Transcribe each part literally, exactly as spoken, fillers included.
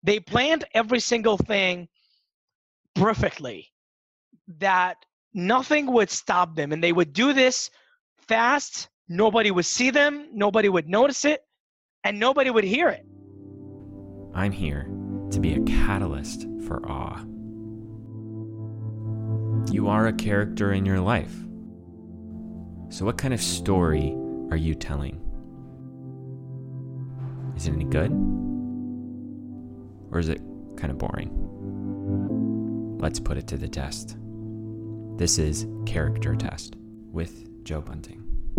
They planned every single thing perfectly, that nothing would stop them. And they would do this fast. Nobody would see them. Nobody would notice it. And nobody would hear it. I'm here to be a catalyst for awe. You are a character in your life. So what kind of story are you telling? Is it any good? Or is it kind of boring? Let's put it to the test. This is Character Test with Joe Bunting.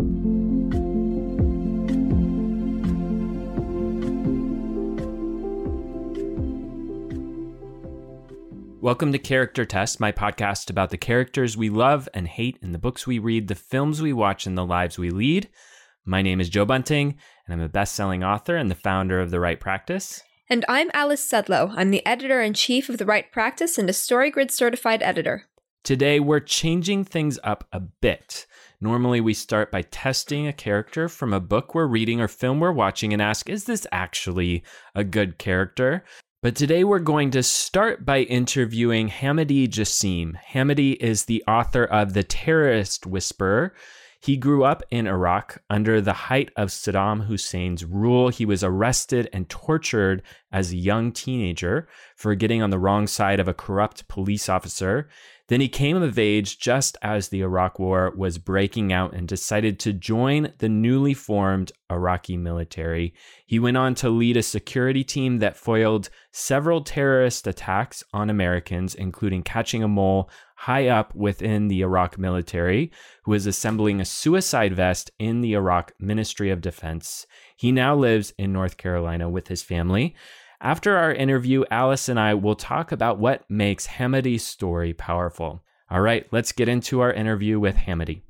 Welcome to Character Test, my podcast about the characters we love and hate in the books we read, the films we watch, and the lives we lead. My name is Joe Bunting, and I'm a best-selling author and the founder of The Right Practice. And I'm Alice Sedlow. I'm the editor-in-chief of The Right Practice and a StoryGrid certified editor. Today, we're changing things up a bit. Normally, we start by testing a character from a book we're reading or film we're watching and ask, is this actually a good character? But today we're going to start by interviewing Hamidi Jassim. Hamidi is the author of The Terrorist Whisperer. He grew up in Iraq under the height of Saddam Hussein's rule. He was arrested and tortured as a young teenager for getting on the wrong side of a corrupt police officer. Then he came of age just as the Iraq War was breaking out and decided to join the newly formed Iraqi military. He went on to lead a security team that foiled several terrorist attacks on Americans, including catching a mole high up within the Iraq military, who was assembling a suicide vest in the Iraq Ministry of Defense. He now lives in North Carolina with his family. After our interview, Alice and I will talk about what makes Hamidi's story powerful. All right, let's get into our interview with Hamidi.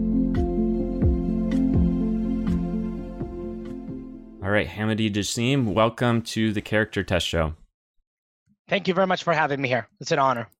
All right, Hamidi Jassim, welcome to the Character Test Show. Thank you very much for having me here. It's an honor.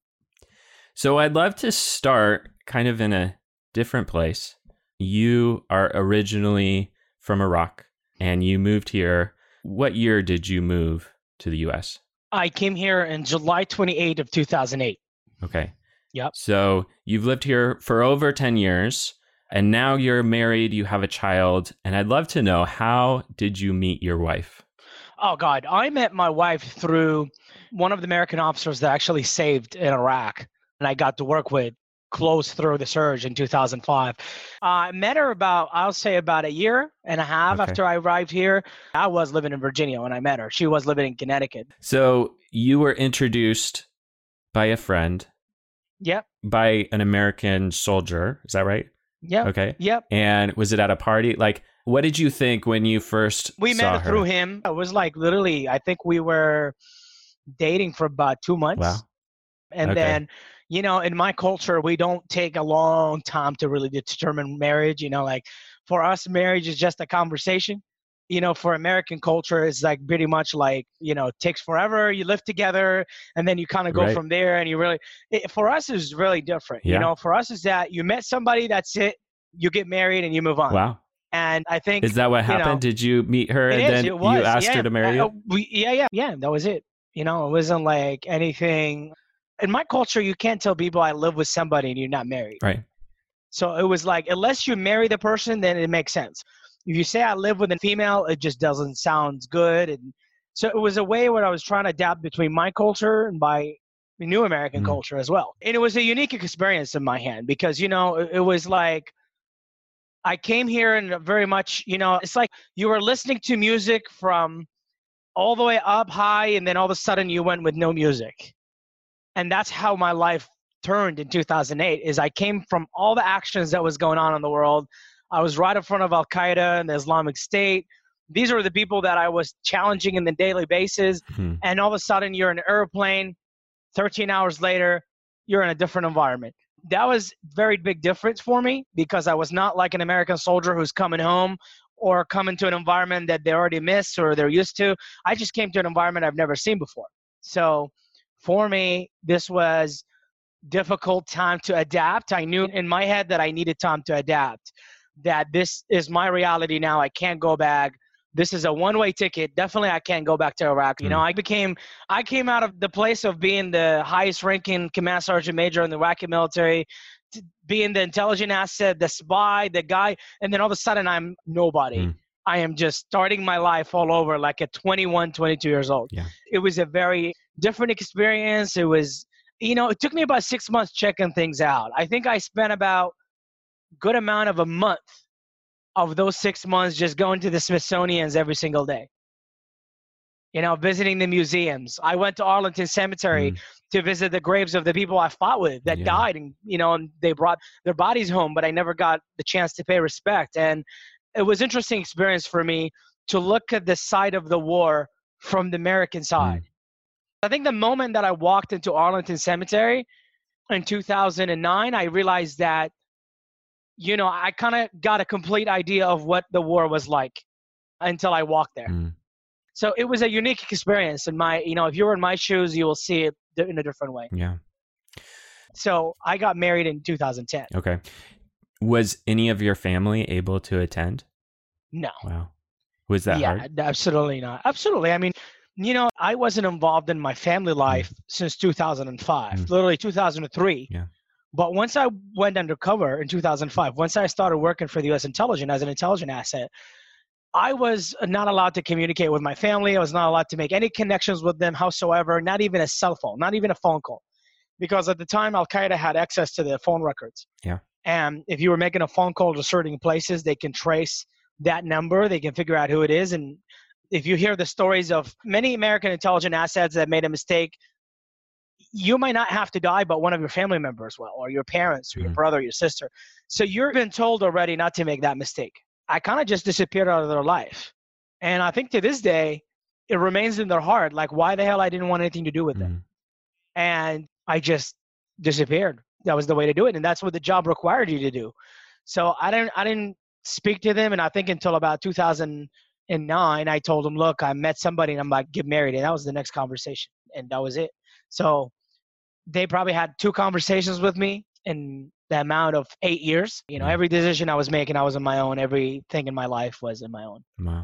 So I'd love to start kind of in a different place. You are originally from Iraq and you moved here. What year did you move to the U S? I came here in July twenty-eighth of two thousand eight. Okay. Yep. So you've lived here for over ten years and now you're married, you have a child. And I'd love to know, how did you meet your wife? Oh, God. I met my wife through one of the American officers that actually saved in Iraq. And I got to work with close through the surge in two thousand five. Uh, I met her about, I'll say about a year and a half Okay. after I arrived here. I was living in Virginia when I met her. She was living in Connecticut. So you were introduced by a friend, Yep. by an American soldier. Is that right? Yep. Okay. Yep. And was it at a party? Like, what did you think when you first We saw met her? through him. It was like literally, I think we were dating for about two months. Wow. And Okay. then, you know, in my culture, we don't take a long time to really determine marriage. You know, like for us, marriage is just a conversation. You know, for American culture, it's like pretty much like, you know, it takes forever. You live together and then you kind of go Right. from there. And you really, it, for us, is really different. Yeah. You know, for us is that you met somebody, that's it. You get married and you move on. Wow. And I think, Is that what you know, happened? Did you meet her and it is, then it was, you asked yeah. her to marry Uh, you? we, yeah, yeah, yeah. That was it. You know, it wasn't like anything. In my culture, you can't tell people I live with somebody and you're not married. Right. So it was like, unless you marry the person, then it makes sense. If you say I live with a female, it just doesn't sound good. And so it was a way where I was trying to adapt between my culture and my new American Mm. culture as well. And it was a unique experience in my hand because, you know, it, it was like, I came here and very much, you know, it's like you were listening to music from all the way up high and then all of a sudden you went with no music. And that's how my life turned in two thousand eight, is I came from all the actions that was going on in the world. I was right in front of Al-Qaeda and the Islamic State. These are the people that I was challenging in the daily basis. Mhm. And all of a sudden you're in an airplane, thirteen hours later, you're in a different environment. That was very big difference for me because I was not like an American soldier who's coming home or coming to an environment that they already missed or they're used to. I just came to an environment I've never seen before. So for me, this was difficult time to adapt. I knew in my head that I needed time to adapt, that this is my reality now. I can't go back. this is a one-way ticket. Definitely, I can't go back to Iraq. You Mm. know, I became, I came out of the place of being the highest-ranking command sergeant major in the Iraqi military, to being the intelligent asset, the spy, the guy, and then all of a sudden I'm nobody. Mm. I am just starting my life all over, like at twenty-one, twenty-two years old. Yeah. It was a very different experience. It was, you know, it took me about six months checking things out. I think I spent about good amount of a month of those six months just going to the Smithsonian's every single day. You know, visiting the museums. I went to Arlington Cemetery Mm. to visit the graves of the people I fought with that Yeah. died, and you know, and they brought their bodies home, but I never got the chance to pay respect. And it was an interesting experience for me to look at the side of the war from the American side. Mm. I think the moment that I walked into Arlington Cemetery in two thousand nine, I realized that, you know, I kind of got a complete idea of what the war was like until I walked there. Mm. So it was a unique experience. In my, you know, if you were in my shoes, you will see it in a different way. Yeah. So I got married in two thousand ten. Okay. Was any of your family able to attend? No. Wow. Was that yeah, hard? absolutely not. Absolutely. I mean, you know, I wasn't involved in my family life since two thousand five, Mm. literally two thousand three. Yeah. But once I went undercover in two thousand five, once I started working for the U S intelligence as an intelligence asset, I was not allowed to communicate with my family. I was not allowed to make any connections with them howsoever, not even a cell phone, not even a phone call. Because at the time, Al-Qaeda had access to the phone records. Yeah. And if you were making a phone call to certain places, they can trace that number. They can figure out who it is. And if you hear the stories of many American intelligence assets that made a mistake, you might not have to die, but one of your family members will, or your parents, or your Mhm. brother, or your sister. So you've been told already not to make that mistake. I kind of just disappeared out of their life. And I think to this day, it remains in their heart, like, why the hell I didn't want anything to do with them. Mm. And I just disappeared. That was the way to do it. And that's what the job required you to do. So I didn't, I didn't speak to them. And I think until about two thousand nine, I told them, look, I met somebody and I'm like, get married. And that was the next conversation. And that was it. So they probably had two conversations with me in the amount of eight years. You know, Yeah. every decision I was making, I was on my own. Everything in my life was in my own. Wow.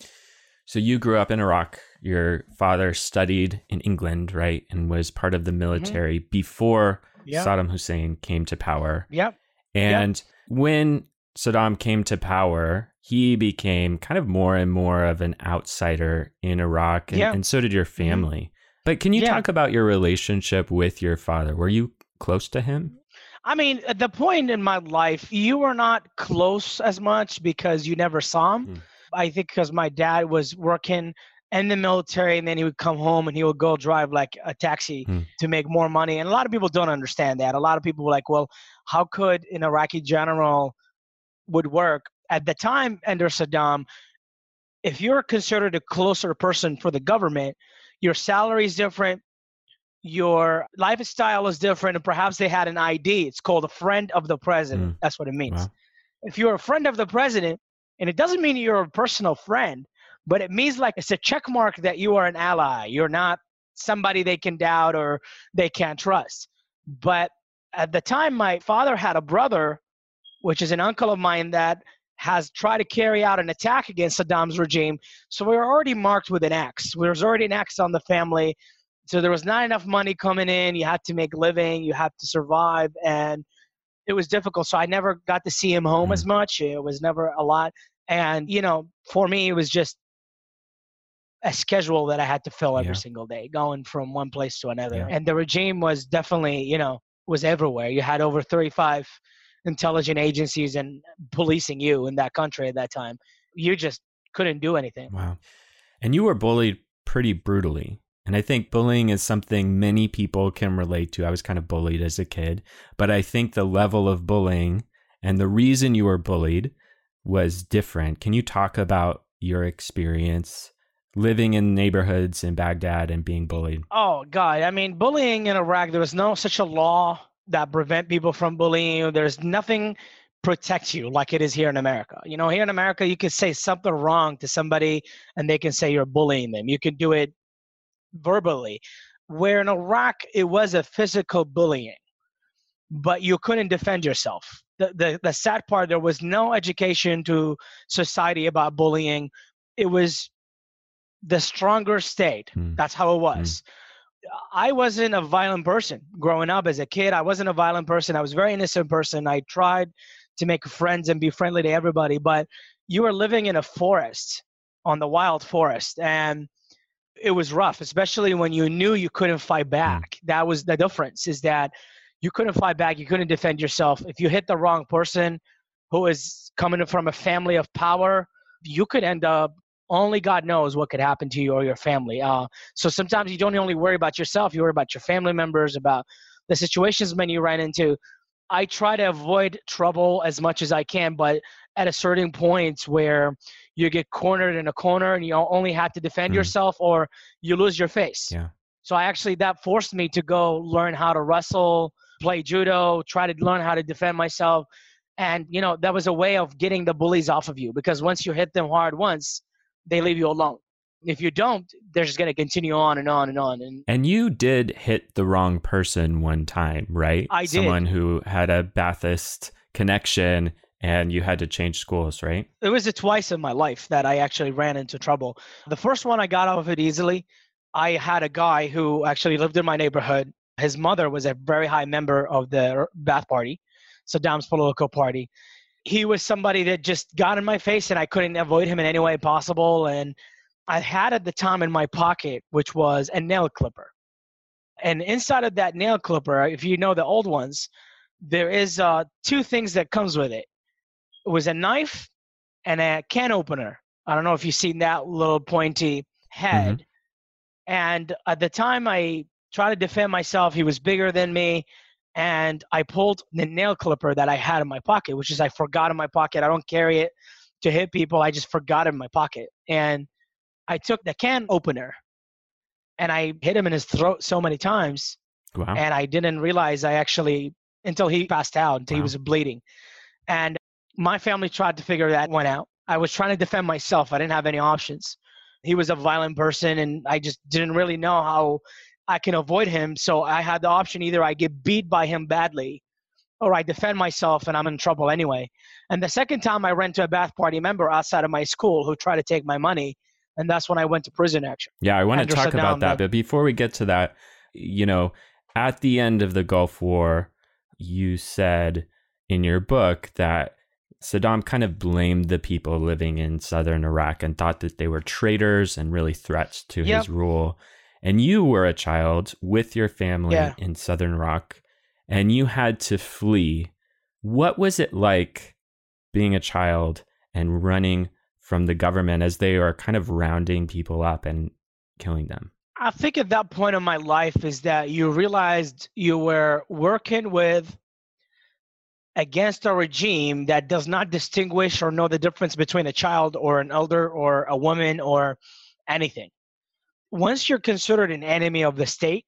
So you grew up in Iraq. Your father studied in England, right? And was part of the military before Yeah. Saddam Hussein came to power. Yep. And when Saddam came to power, he became kind of more and more of an outsider in Iraq. And, Yeah. and so did your family. But can you Yeah. talk about your relationship with your father? Were you close to him? I mean, at the point in my life, you were not close as much because you never saw him. Mm. I think because my dad was working in the military and then he would come home and he would go drive like a taxi Mm. to make more money. And a lot of people don't understand that. A lot of people were like, well, how could an Iraqi general would work? At the time under Saddam, if you're considered a closer person for the government, your salary is different, your lifestyle is different, and perhaps they had an I D. It's called a friend of the president. Mm. That's what it means. Wow. If you're a friend of the president, and it doesn't mean you're a personal friend, but it means like it's a check mark that you are an ally. You're not somebody they can doubt or they can't trust. But at the time, my father had a brother, which is an uncle of mine, that has tried to carry out an attack against Saddam's regime. So we were already marked with an X. There was already an X on the family. So there was not enough money coming in. You had to make a living. You had to survive. And it was difficult. So I never got to see him home Mm. as much. It was never a lot. And, you know, for me, it was just a schedule that I had to fill every Yeah. single day, going from one place to another. Yeah. And the regime was definitely, you know, was everywhere. You had over thirty-five intelligence agencies and policing you in that country at that time. You just couldn't do anything. Wow. And you were bullied pretty brutally. And I think bullying is something many people can relate to. I was kind of bullied as a kid, but I think the level of bullying and the reason you were bullied was different. Can you talk about your experience living in neighborhoods in Baghdad and being bullied? Oh, God. I mean, bullying in Iraq, there was no such a law that prevent people from bullying you. There's nothing protects you like it is here in America. You know, here in America, you can say something wrong to somebody and they can say you're bullying them. You can do it verbally. Where in Iraq, it was a physical bullying, but you couldn't defend yourself. The, the, the sad part, there was no education to society about bullying. it was the stronger stayed. Mm. That's how it was. Mm. I wasn't a violent person growing up as a kid. I wasn't a violent person. I was a very innocent person. I tried to make friends and be friendly to everybody, but you were living in a forest, on the wild forest, and it was rough, especially when you knew you couldn't fight back. Mm. That was the difference, is that you couldn't fight back. You couldn't defend yourself. If you hit the wrong person who is coming from a family of power, you could end up, only God knows what could happen to you or your family. Uh, so sometimes you don't only worry about yourself, you worry about your family members, about the situations when you run into. I try to avoid trouble as much as I can, but at a certain point where you get cornered in a corner and you only have to defend mm. yourself, or you lose your face. Yeah. So I actually, that forced me to go learn how to wrestle, play judo, try to learn how to defend myself. And, you know, that was a way of getting the bullies off of you, because once you hit them hard once, they leave you alone. If you don't, they're just going to continue on and on and on. And and you did hit the wrong person one time, right? I did. Someone who had a Baathist connection, and you had to change schools, right? It was a twice in my life that I actually ran into trouble. The first one, I got out of it easily. I had a guy who actually lived in my neighborhood. His mother was a very high member of the Ba'ath Party, Saddam's political party. He was somebody that just got in my face, and I couldn't avoid him in any way possible. And I had at the time in my pocket, which was a nail clipper. And inside of that nail clipper, if you know the old ones, there is uh, two things that comes with it. It was a knife and a can opener. I don't know if you've seen that little pointy head. Mm-hmm. And at the time I tried to defend myself, he was bigger than me. And I pulled the nail clipper that I had in my pocket, which is I forgot in my pocket. I don't carry it to hit people. I just forgot it in my pocket. And I took the can opener and I hit him in his throat so many times. Wow. And I didn't realize I actually, until he passed out, until wow. he was bleeding. And my family tried to figure that one out. I was trying to defend myself. I didn't have any options. He was a violent person, and I just didn't really know how I can avoid him. So I had the option, either I get beat by him badly or I defend myself and I'm in trouble anyway. And the second time I ran to a Ba'ath Party member outside of my school who tried to take my money. And that's when I went to prison, actually. Yeah, I want to talk about that. But before we get to that, you know, at the end of the Gulf War, you said in your book that Saddam kind of blamed the people living in southern Iraq and thought that they were traitors and really threats to yep. his rule. And you were a child with your family yeah. in southern Iraq, and you had to flee. What was it like being a child and running from the government as they are kind of rounding people up and killing them? I think at that point in my life is that you realized you were working with against a regime that does not distinguish or know the difference between a child or an elder or a woman or anything. Once you're considered an enemy of the state,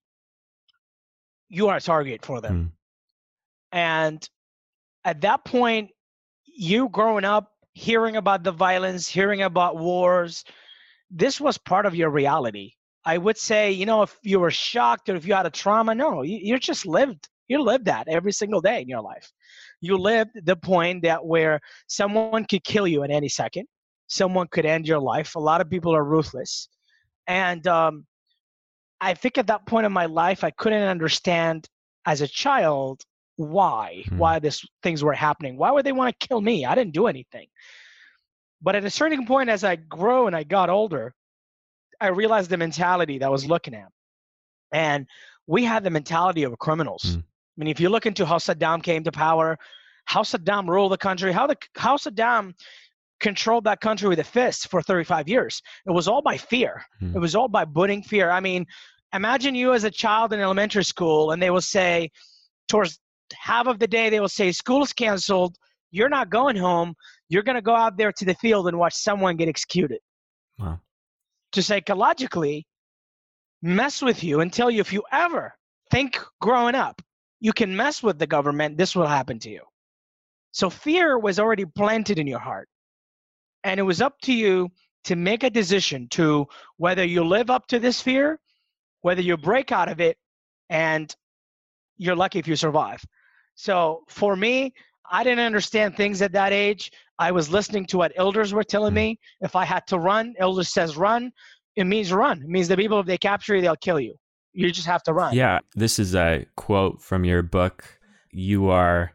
you are a target for them. Mm. And at that point, you growing up, hearing about the violence, hearing about wars, this was part of your reality. I would say, you know, if you were shocked or if you had a trauma, no, you, you just lived. You lived that every single day in your life. You lived the point that where someone could kill you at any second. Someone could end your life. A lot of people are ruthless. And um, I think at that point in my life, I couldn't understand as a child why, hmm. why these things were happening. Why would they want to kill me? I didn't do anything. But at a certain point, as I grew and I got older, I realized the mentality that I was looking at. And we had the mentality of criminals. Hmm. I mean, if you look into how Saddam came to power, how Saddam ruled the country, how the how Saddam controlled that country with a fist for thirty-five years. It was all by fear. Hmm. It was all by putting fear. I mean, imagine you as a child in elementary school, and they will say, towards half of the day, they will say, school's canceled. You're not going home. You're going to go out there to the field and watch someone get executed. Wow. To psychologically mess with you and tell you, if you ever think growing up, you can mess with the government, this will happen to you. So fear was already planted in your heart. And it was up to you to make a decision to whether you live up to this fear, whether you break out of it, and you're lucky if you survive. So for me, I didn't understand things at that age. I was listening to what elders were telling me. If I had to run, elders says run. It means run. It means the people, if they capture you, they'll kill you. You just have to run. Yeah, this is a quote from your book. You are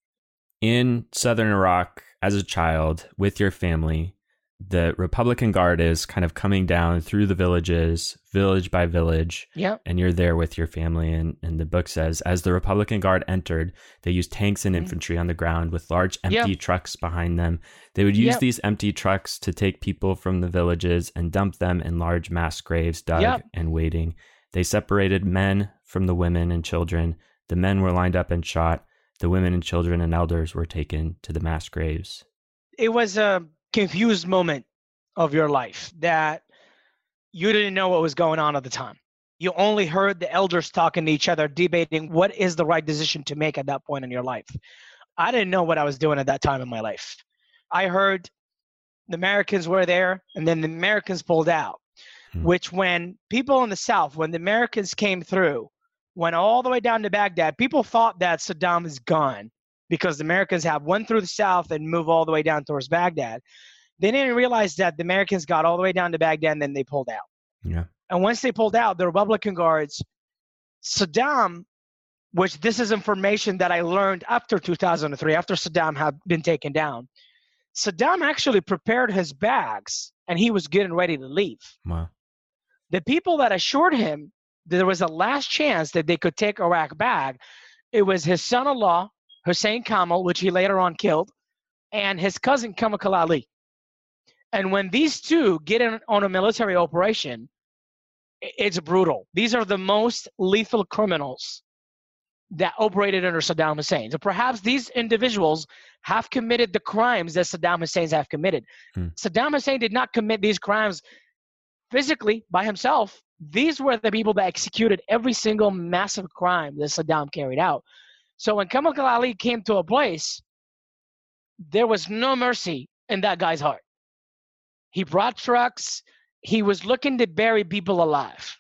in southern Iraq as a child with your family. The Republican Guard is kind of coming down through the villages, village by village, Yep. and you're there with your family. And, and the book says, as the Republican Guard entered, they used tanks and infantry on the ground with large empty Yep. trucks behind them. They would use Yep. these empty trucks to take people from the villages and dump them in large mass graves dug Yep. and waiting. They separated men from the women and children. The men were lined up and shot. The women and children and elders were taken to the mass graves. It was a confused moment of your life that you didn't know what was going on at the time. You only heard the elders talking to each other, debating what is the right decision to make at that point in your life. I didn't know what I was doing at that time in my life. I heard the Americans were there, and then the Americans pulled out, hmm. which when people in the South, when the Americans came through, went all the way down to Baghdad, people thought that Saddam is gone because the Americans have went through the South and moved all the way down towards Baghdad. They didn't realize that the Americans got all the way down to Baghdad and then they pulled out. Yeah. And once they pulled out, the Republican Guards, Saddam, which this is information that I learned after two thousand three, after Saddam had been taken down, Saddam actually prepared his bags and he was getting ready to leave. Wow. The people that assured him that there was a last chance that they could take Iraq back, it was his son-in-law, Hussein Kamal, which he later on killed, and his cousin Kamakal Ali. And when these two get in on a military operation, it's brutal. These are the most lethal criminals that operated under Saddam Hussein. So perhaps these individuals have committed the crimes that Saddam Hussein have committed. Hmm. Saddam Hussein did not commit these crimes physically by himself. These were the people that executed every single massive crime that Saddam carried out. So when Kamakal Ali came to a place, there was no mercy in that guy's heart. He brought trucks. He was looking to bury people alive.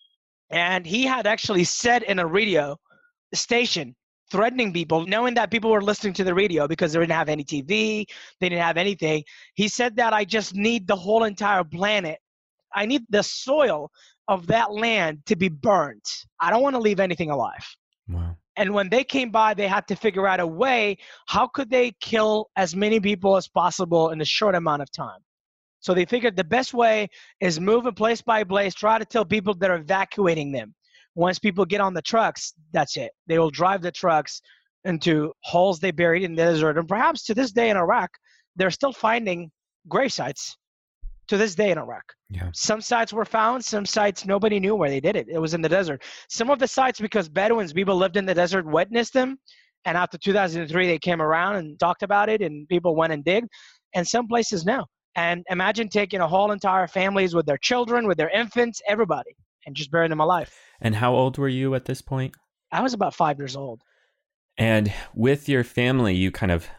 And he had actually said in a radio station, threatening people, knowing that people were listening to the radio because they didn't have any T V, they didn't have anything. He said that I just need the whole entire planet. I need the soil of that land to be burnt. I don't want to leave anything alive. Wow. And when they came by, they had to figure out a way, how could they kill as many people as possible in a short amount of time? So they figured the best way is moving place by place, try to tell people that are evacuating them. Once people get on the trucks, that's it. They will drive the trucks into holes they buried in the desert. And perhaps to this day in Iraq, they're still finding grave sites to this day in Iraq. Yeah. Some sites were found, some sites nobody knew where they did it. It was in the desert. Some of the sites, because Bedouins, people lived in the desert, witnessed them. And after two thousand three, they came around and talked about it and people went and digged. And some places no. And imagine taking a whole entire families with their children, with their infants, everybody, and just burying them alive. And how old were you at this point? I was about five years old. And with your family, you kind of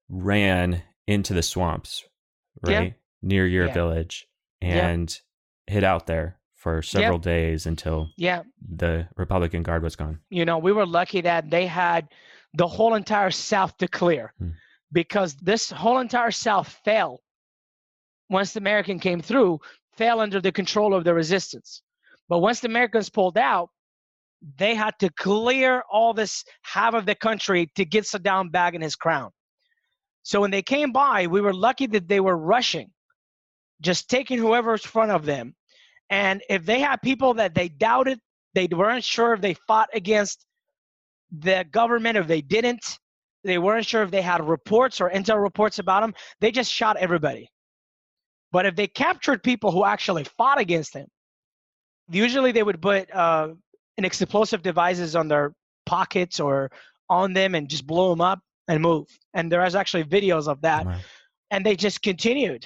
ran into the swamps, right? Yeah. Near your Yeah. village and yeah. hid out there for several yeah. days until yeah. the Republican Guard was gone. You know, we were lucky that they had the whole entire South to clear hmm. because this whole entire South fell. Once the American came through, fell under the control of the resistance. But once the Americans pulled out, they had to clear all this half of the country to get Saddam back in his crown. So when they came by, we were lucky that they were rushing, just taking whoever's in front of them. And if they had people that they doubted, they weren't sure if they fought against the government, if they didn't, they weren't sure if they had reports or intel reports about them, they just shot everybody. But if they captured people who actually fought against them, usually they would put uh, an explosive devices on their pockets or on them and just blow them up and move. And there is actually videos of that. Wow. And they just continued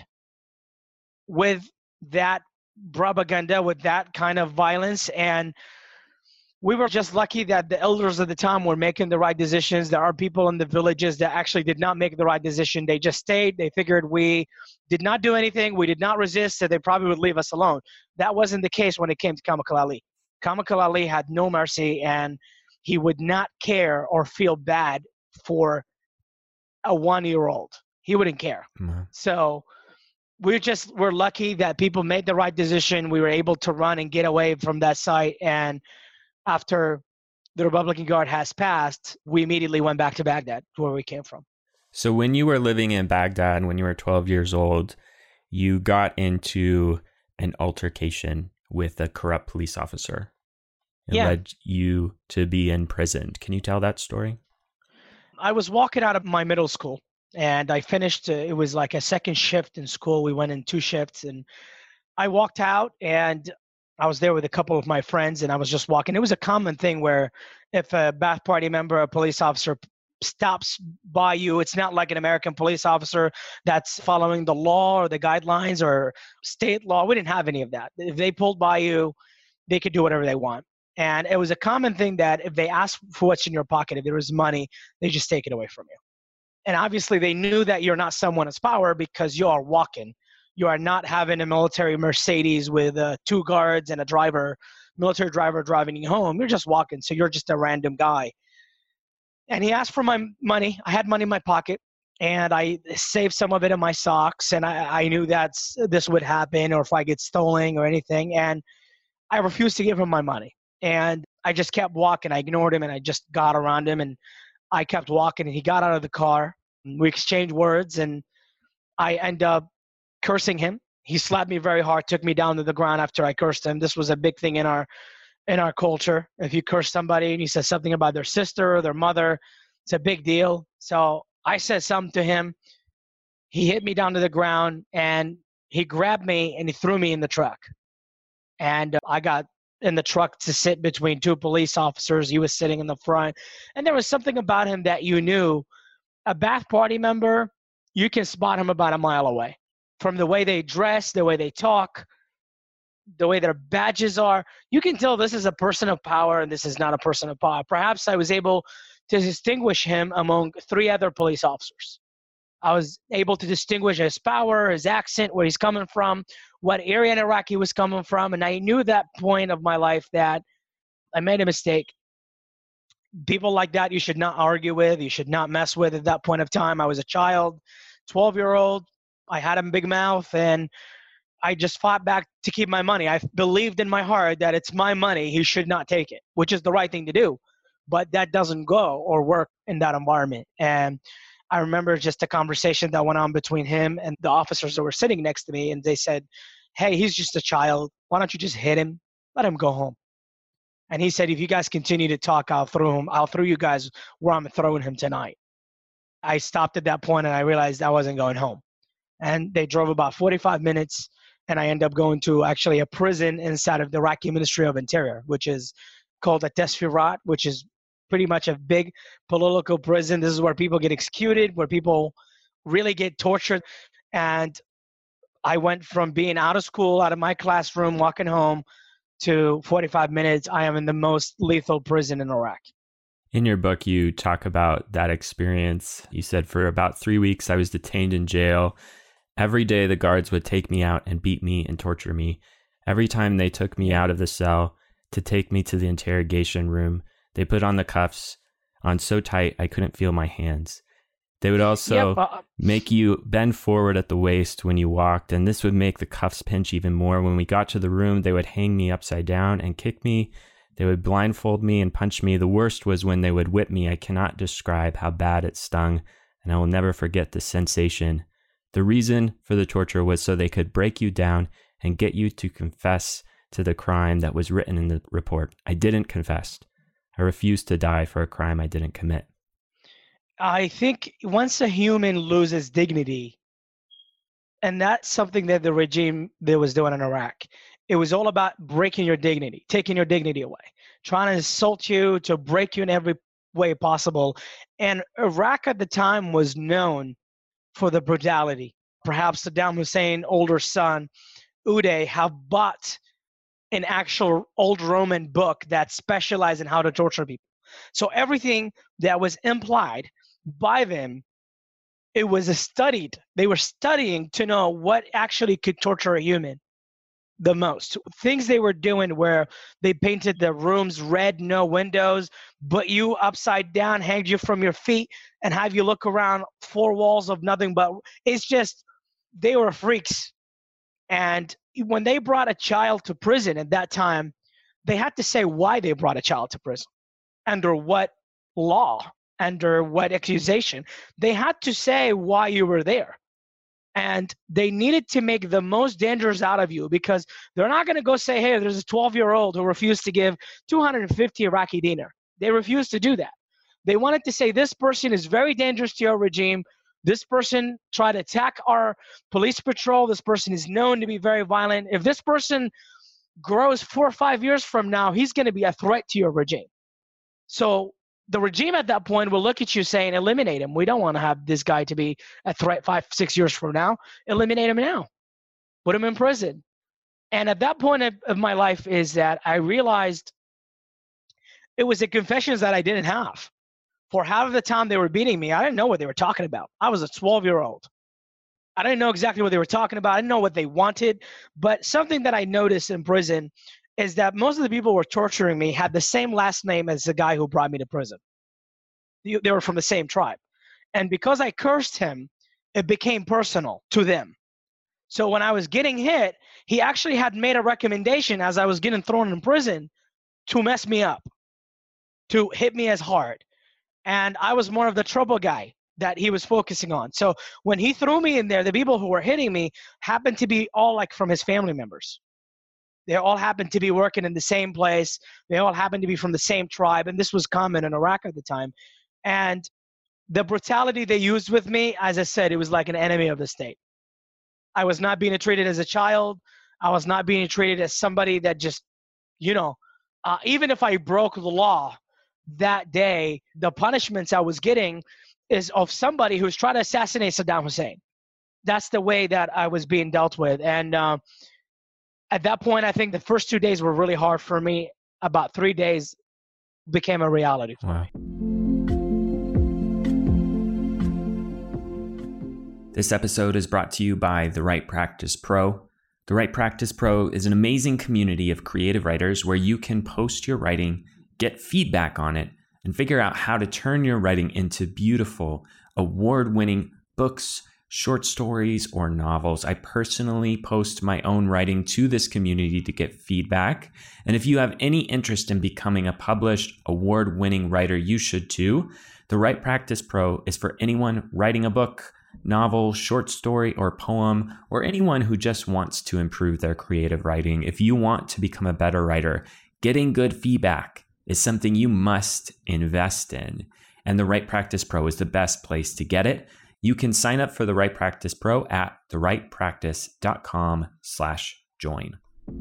with that propaganda, with that kind of violence. And we were just lucky that the elders at the time were making the right decisions. There are people in the villages that actually did not make the right decision. They just stayed. They figured we did not do anything. We did not resist, so they probably would leave us alone. That wasn't the case when it came to Kamakal Ali. Kamakal Ali had no mercy, and he would not care or feel bad for a one-year-old. He wouldn't care. Mm-hmm. So we're just, we're lucky that people made the right decision. We were able to run and get away from that site. And after the Republican Guard has passed, we immediately went back to Baghdad, where we came from. So when you were living in Baghdad, when you were twelve years old, you got into an altercation with a corrupt police officer. It Yeah. led you to be imprisoned. Can you tell that story? I was walking out of my middle school, and I finished, uh, it was like a second shift in school. We went in two shifts, and I walked out, and I was there with a couple of my friends, and I was just walking. It was a common thing where if a Ba'ath Party member, a police officer stops by you, it's not like an American police officer that's following the law or the guidelines or state law. We didn't have any of that. If they pulled by you, they could do whatever they want. And it was a common thing that if they asked for what's in your pocket, if there was money, they just take it away from you. And obviously they knew that you're not someone of power because you are walking. You are not having a military Mercedes with uh, two guards and a driver, military driver driving you home. You're just walking. So you're just a random guy. And he asked for my money. I had money in my pocket, and I saved some of it in my socks. And I, I knew that this would happen, or if I get stolen or anything. And I refused to give him my money. And I just kept walking. I ignored him, and I just got around him, and I kept walking. And he got out of the car. We exchanged words, and I ended up cursing him. He slapped me very hard, took me down to the ground after I cursed him. This was a big thing in our in our culture. If you curse somebody and you said something about their sister or their mother, it's a big deal. So I said something to him. He hit me down to the ground, and he grabbed me and he threw me in the truck. And uh, I got in the truck to sit between two police officers. He was sitting in the front. And there was something about him that you knew. A Ba'ath Party member, you can spot him about a mile away. From the way they dress, the way they talk, the way their badges are, you can tell this is a person of power and this is not a person of power. Perhaps I was able to distinguish him among three other police officers. I was able to distinguish his power, his accent, where he's coming from, what area in Iraq he was coming from. And I knew at that point of my life that I made a mistake. People like that you should not argue with, you should not mess with at that point of time. I was a child, twelve-year-old. I had a big mouth, and I just fought back to keep my money. I believed in my heart that it's my money. He should not take it, which is the right thing to do. But that doesn't go or work in that environment. And I remember just a conversation that went on between him and the officers that were sitting next to me. And they said, hey, he's just a child. Why don't you just hit him? Let him go home. And he said, if you guys continue to talk, I'll throw him. I'll throw you guys where I'm throwing him tonight. I stopped at that point, and I realized I wasn't going home. And they drove about forty-five minutes, and I ended up going to actually a prison inside of the Iraqi Ministry of Interior, which is called a Tesfirat, which is pretty much a big political prison. This is where people get executed, where people really get tortured. And I went from being out of school, out of my classroom, walking home, to forty-five minutes, I am in the most lethal prison in Iraq. In your book, you talk about that experience. You said for about three weeks, I was detained in jail. Every day, the guards would take me out and beat me and torture me. Every time they took me out of the cell to take me to the interrogation room, they put on the cuffs on so tight I couldn't feel my hands. They would also Yep, uh, make you bend forward at the waist when you walked, and this would make the cuffs pinch even more. When we got to the room, they would hang me upside down and kick me. They would blindfold me and punch me. The worst was when they would whip me. I cannot describe how bad it stung, and I will never forget the sensation. The reason for the torture was so they could break you down and get you to confess to the crime that was written in the report. I didn't confess. I refused to die for a crime I didn't commit. I think once a human loses dignity, and that's something that the regime that was doing in Iraq, it was all about breaking your dignity, taking your dignity away, trying to insult you, to break you in every way possible. And Iraq at the time was known for the brutality. Perhaps Saddam Hussein, older son, Uday, have bought an actual old Roman book that specialized in how to torture people. So everything that was implied by them, it was studied. They were studying to know what actually could torture a human. the most. Things they were doing where they painted the rooms red, no windows, put you upside down, hanged you from your feet, and have you look around four walls of nothing but, it's just, they were freaks. And when they brought a child to prison at that time, they had to say why they brought a child to prison, under what law, under what accusation. They had to say why you were there. And they needed to make the most dangerous out of you, because they're not going to go say, hey, there's a twelve-year-old who refused to give two hundred fifty Iraqi dinar. They refused to do that. They wanted to say, this person is very dangerous to your regime. This person tried to attack our police patrol. This person is known to be very violent. If this person grows four or five years from now, he's going to be a threat to your regime. So the regime at that point will look at you saying, eliminate him. We don't want to have this guy to be a threat five, six years from now. Eliminate him now. Put him in prison. And at that point of, of my life is that I realized it was the confessions that I didn't have. For half of the time they were beating me, I didn't know what they were talking about. I was a twelve-year-old. I didn't know exactly what they were talking about. I didn't know what they wanted. But something that I noticed in prison is that most of the people who were torturing me had the same last name as the guy who brought me to prison. They were from the same tribe. And because I cursed him, it became personal to them. So when I was getting hit, he actually had made a recommendation as I was getting thrown in prison to mess me up, to hit me as hard. And I was more of the trouble guy that he was focusing on. So when he threw me in there, the people who were hitting me happened to be all like from his family members. They all happened to be working in the same place. They all happened to be from the same tribe. And this was common in Iraq at the time. And the brutality they used with me, as I said, it was like an enemy of the state. I was not being treated as a child. I was not being treated as somebody that just, you know, uh, even if I broke the law that day, the punishments I was getting is of somebody who's trying to assassinate Saddam Hussein. That's the way that I was being dealt with. And uh, at that point, I think the first two days were really hard for me. About three days became a reality for wow. me. This episode is brought to you by The Right Practice Pro. The Right Practice Pro is an amazing community of creative writers where you can post your writing, get feedback on it, and figure out how to turn your writing into beautiful, award-winning books, short stories, or novels. I personally post my own writing to this community to get feedback. And if you have any interest in becoming a published, award-winning writer, you should too. The Right Practice Pro is for anyone writing a book, novel, short story, or poem, or anyone who just wants to improve their creative writing. If you want to become a better writer, getting good feedback is something you must invest in. And the Right Practice Pro is the best place to get it. You can sign up for the Right Practice Pro at therightpractice.com slash join.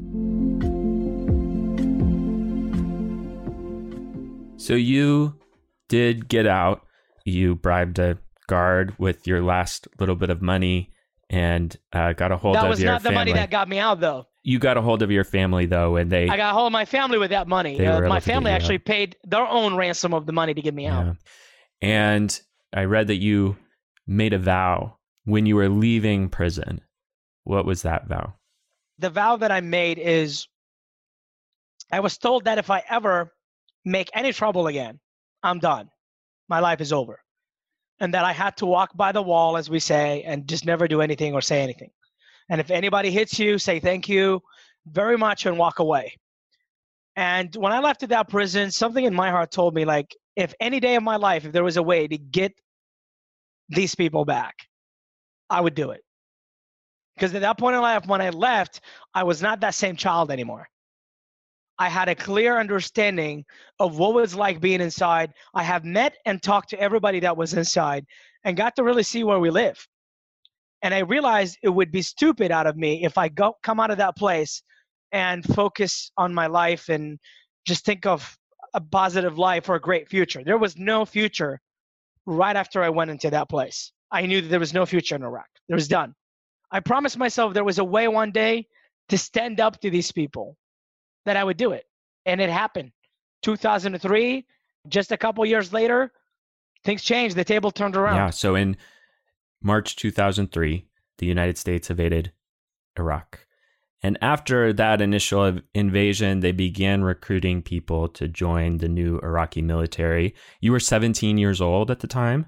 So you did get out. You bribed a guard with your last little bit of money and uh, got a hold That of was your not the family. money that got me out, though. You got a hold of your family, though, and they... I got a hold of my family with that money. They Uh, were able my to get family you actually out. paid their own ransom of the money to get me out. Yeah. And I read that you made a vow when you were leaving prison. What was that vow? The vow that I made is, I was told that if I ever make any trouble again, I'm done. My life is over. And that I had to walk by the wall, as we say, and just never do anything or say anything. And if anybody hits you, say thank you very much and walk away. And when I left that prison, something in my heart told me, like, if any day of my life, if there was a way to get these people back, I would do it. Because at that point in life, when I left, I was not that same child anymore. I had a clear understanding of what it was like being inside. I have met and talked to everybody that was inside and got to really see where we live. And I realized it would be stupid out of me if I go come out of that place and focus on my life and just think of a positive life or a great future. There was no future right after I went into that place. I knew that there was no future in Iraq. It was done. I promised myself there was a way one day to stand up to these people, that I would do it. And it happened. two thousand three, just a couple years later, things changed. The table turned around. Yeah. So in March two thousand three, the United States invaded Iraq. And after that initial invasion, they began recruiting people to join the new Iraqi military. You were seventeen years old at the time,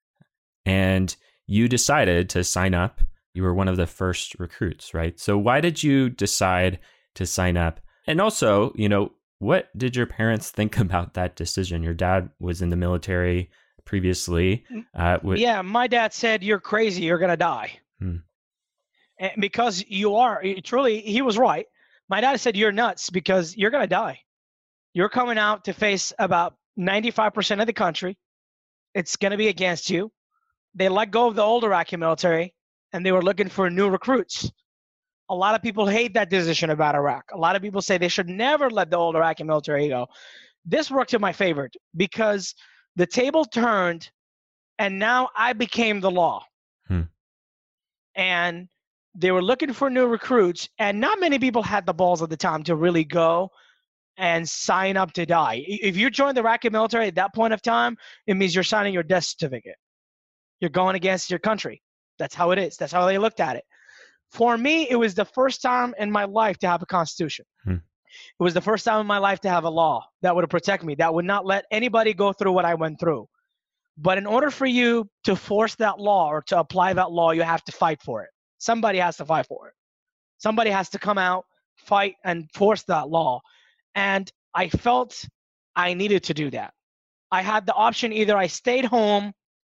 and you decided to sign up. You were one of the first recruits, right? So why did you decide to sign up? And also, you know, what did your parents think about that decision? Your dad was in the military previously. Uh, w- yeah, my dad said, "You're crazy. You're going to die." Hmm. And because you are, truly, he was right. My dad said, "You're nuts because you're going to die. You're coming out to face about ninety-five percent of the country. It's going to be against you." They let go of the old Iraqi military, and they were looking for new recruits. A lot of people hate that decision about Iraq. A lot of people say they should never let the old Iraqi military go. This worked in my favor because the table turned, and now I became the law. Hmm. And they were looking for new recruits, and not many people had the balls at the time to really go and sign up to die. If you join the Iraqi military at that point of time, it means you're signing your death certificate. You're going against your country. That's how it is. That's how they looked at it. For me, it was the first time in my life to have a constitution. Hmm. It was the first time in my life to have a law that would protect me, that would not let anybody go through what I went through. But in order for you to force that law or to apply that law, you have to fight for it. Somebody has to fight for it. Somebody has to come out, fight, and force that law. And I felt I needed to do that. I had the option, either I stayed home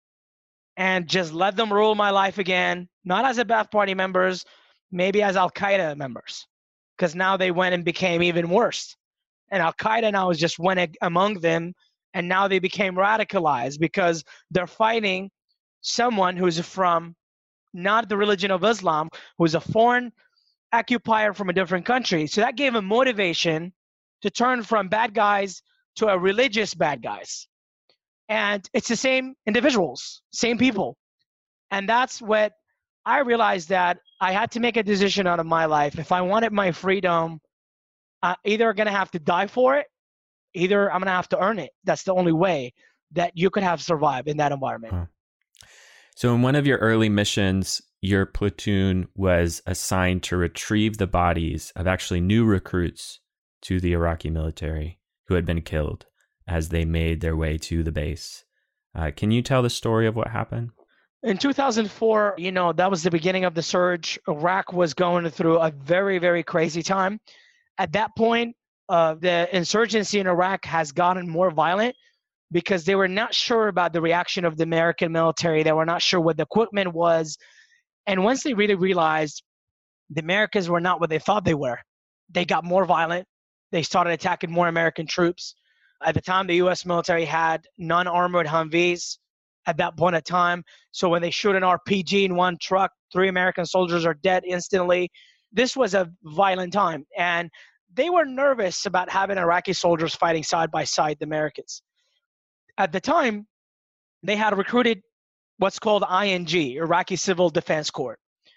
and just let them rule my life again, not as a Ba'ath Party members, maybe as Al-Qaeda members, because now they went and became even worse. And Al-Qaeda now is just went among them, and now they became radicalized because they're fighting someone who's from not the religion of Islam, who's a foreign occupier from a different country. So that gave them motivation to turn from bad guys to a religious bad guys. And it's the same individuals, same people. And that's what I realized, that I had to make a decision out of my life. If I wanted my freedom, uh, either I'm going to have to die for it, either I'm going to have to earn it. That's the only way that you could have survived in that environment. Huh. So in one of your early missions, your platoon was assigned to retrieve the bodies of actually new recruits to the Iraqi military who had been killed as they made their way to the base. Uh, can you tell the story of what happened? In two thousand four, you know, that was the beginning of the surge. Iraq was going through a very, very crazy time. At that point, uh, the insurgency in Iraq has gotten more violent because they were not sure about the reaction of the American military. They were not sure what the equipment was. And once they really realized the Americans were not what they thought they were, they got more violent. They started attacking more American troops. At the time, the U S military had non-armored Humvees at that point of time. So when they shoot an R P G in one truck, three American soldiers are dead instantly. This was a violent time. And they were nervous about having Iraqi soldiers fighting side by side the Americans. At the time, they had recruited what's called I N G, Iraqi Civil Defense Corps.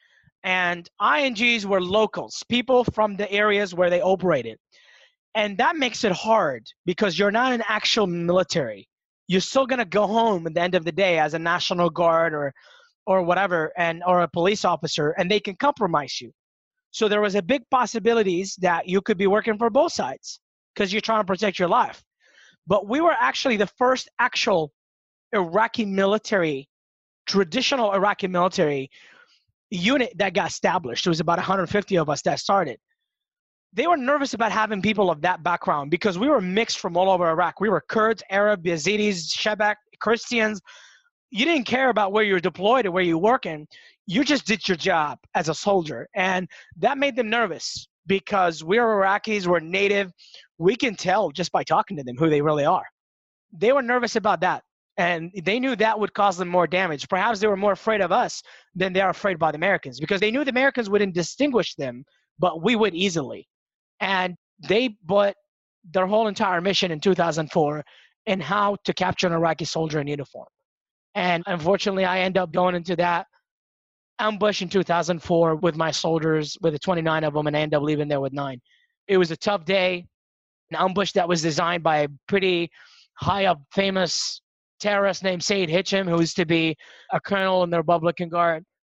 And I N Gs were locals, people from the areas where they operated. And that makes it hard because you're not an actual military. You're still going to go home at the end of the day as a National Guard or or whatever, and or a police officer, and they can compromise you. So there was a big possibilities that you could be working for both sides because you're trying to protect your life. But we were actually the first actual Iraqi military, traditional Iraqi military unit that got established. There was about one hundred fifty of us that started. They were nervous about having people of that background because we were mixed from all over Iraq. We were Kurds, Arab, Yazidis, Shebak, Christians. You didn't care about where you were deployed or where you were working. You just did your job as a soldier. And that made them nervous because we're Iraqis, we're native. We can tell just by talking to them who they really are. They were nervous about that. And they knew that would cause them more damage. Perhaps they were more afraid of us than they are afraid by the Americans because they knew the Americans wouldn't distinguish them, but we would easily. And they put their whole entire mission in two thousand four in how to capture an Iraqi soldier in uniform. And unfortunately, I end up going into that ambush in two thousand four with my soldiers, with the twenty-nine of them, and I end up leaving there with nine. It was a tough day, an ambush that was designed by a pretty high-up famous terrorist named Saeed Hitcham, who used to be a colonel in the Republican Guard.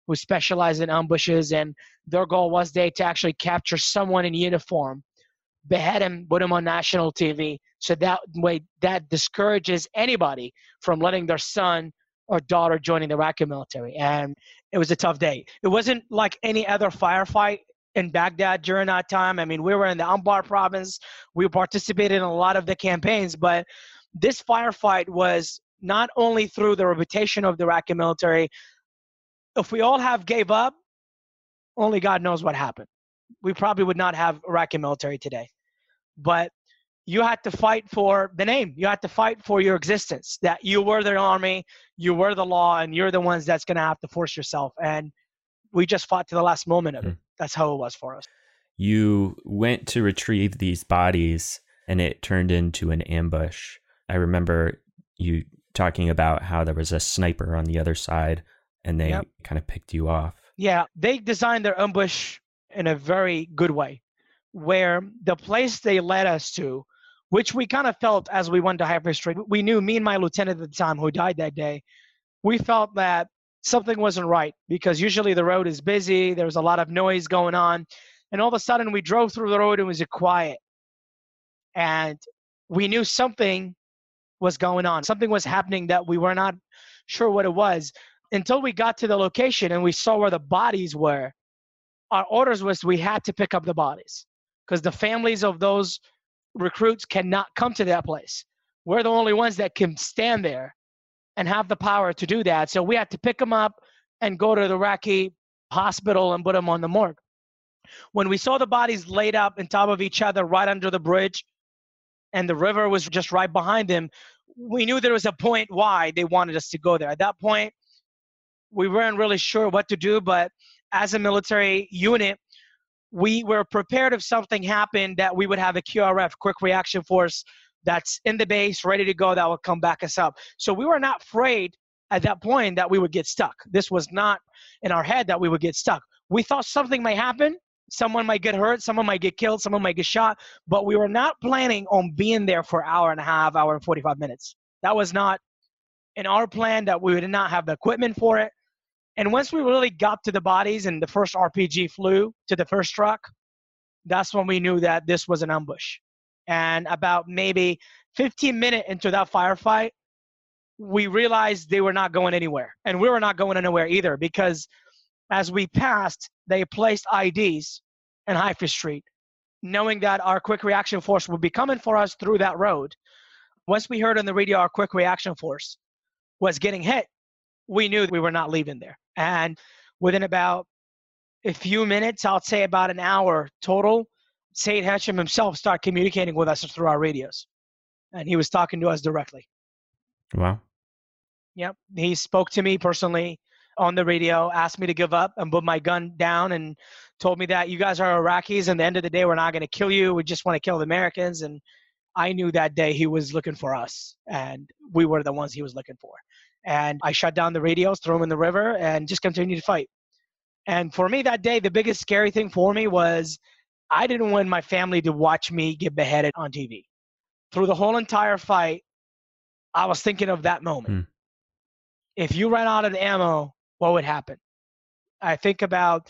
who specialize in ambushes, and their goal was they to actually capture someone in uniform, behead him, put him on national T V, so that way that discourages anybody from letting their son or daughter joining the Iraqi military. And it was a tough day. It wasn't like any other firefight in Baghdad during that time. I mean, we were in the Anbar province. We participated in a lot of the campaigns, but this firefight was not only through the reputation of the Iraqi military. If we all have gave up, only God knows what happened. We probably would not have Iraqi military today. But you had to fight for the name. You had to fight for your existence, that you were the army, you were the law, and you're the ones that's going to have to force yourself. And we just fought to the last moment of it. Mm. That's how it was for us. You went to retrieve these bodies, and it turned into an ambush. I remember you talking about how there was a sniper on the other side, and they yep. kind of picked you off. Yeah, they designed their ambush in a very good way, where the place they led us to, which we kind of felt as we went to Hyper Street, we knew, me and my lieutenant at the time who died that day, we felt that something wasn't right, because usually the road is busy, there was a lot of noise going on, and all of a sudden we drove through the road and it was quiet. And we knew something was going on. Something was happening that we were not sure what it was until we got to the location and we saw where the bodies were. Our orders was we had to pick up the bodies because the families of those recruits cannot come to that place. We're the only ones that can stand there and have the power to do that. So we had to pick them up and go to the Iraqi hospital and put them on the morgue. When we saw the bodies laid up on top of each other right under the bridge, and the river was just right behind them, we knew there was a point why they wanted us to go there. At that point, we weren't really sure what to do, but as a military unit, we were prepared if something happened that we would have a Q R F, quick reaction force, that's in the base, ready to go, that would come back us up. So we were not afraid at that point that we would get stuck. This was not in our head that we would get stuck. We thought something might happen. Someone might get hurt, someone might get killed, someone might get shot, but we were not planning on being there for an hour and a half, hour and forty-five minutes. That was not in our plan, that we did not have the equipment for it. And once we really got to the bodies and the first R P G flew to the first truck, that's when we knew that this was an ambush. And about maybe fifteen minutes into that firefight, we realized they were not going anywhere. And we were not going anywhere either, because as we passed, they placed I Ds in Haifa Street, knowing that our quick reaction force would be coming for us through that road. Once we heard on the radio our quick reaction force was getting hit, we knew we were not leaving there. And within about a few minutes, I'll say about an hour total, Saeed Hashim himself started communicating with us through our radios. And he was talking to us directly. Wow. Yep. He spoke to me personally on the radio, asked me to give up and put my gun down, and told me that you guys are Iraqis, and at the end of the day, we're not going to kill you. We just want to kill the Americans. And I knew that day he was looking for us, and we were the ones he was looking for. And I shut down the radios, threw them in the river, and just continued to fight. And for me that day, the biggest scary thing for me was I didn't want my family to watch me get beheaded on T V. Through the whole entire fight, I was thinking of that moment. Mm. If you ran out of ammo, what would happen? I think about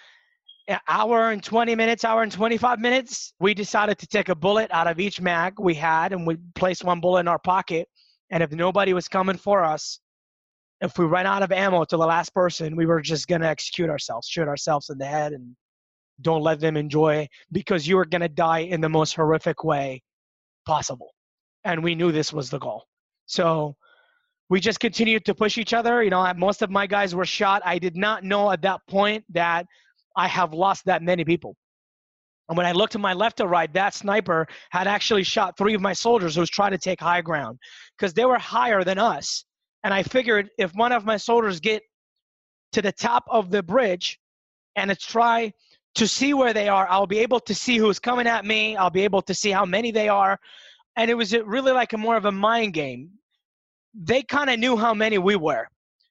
an hour and twenty minutes, hour and twenty-five minutes, we decided to take a bullet out of each mag we had, and we placed one bullet in our pocket. And if nobody was coming for us, if we ran out of ammo to the last person, we were just going to execute ourselves, shoot ourselves in the head, and don't let them enjoy, because you were going to die in the most horrific way possible. And we knew this was the goal. So we just continued to push each other. You know, most of my guys were shot. I did not know at that point that I have lost that many people. And when I looked to my left or right, that sniper had actually shot three of my soldiers who was trying to take high ground, because they were higher than us. And I figured if one of my soldiers get to the top of the bridge and it's try to see where they are, I'll be able to see who's coming at me. I'll be able to see how many they are. And it was really like a more of a mind game. They kind of knew how many we were,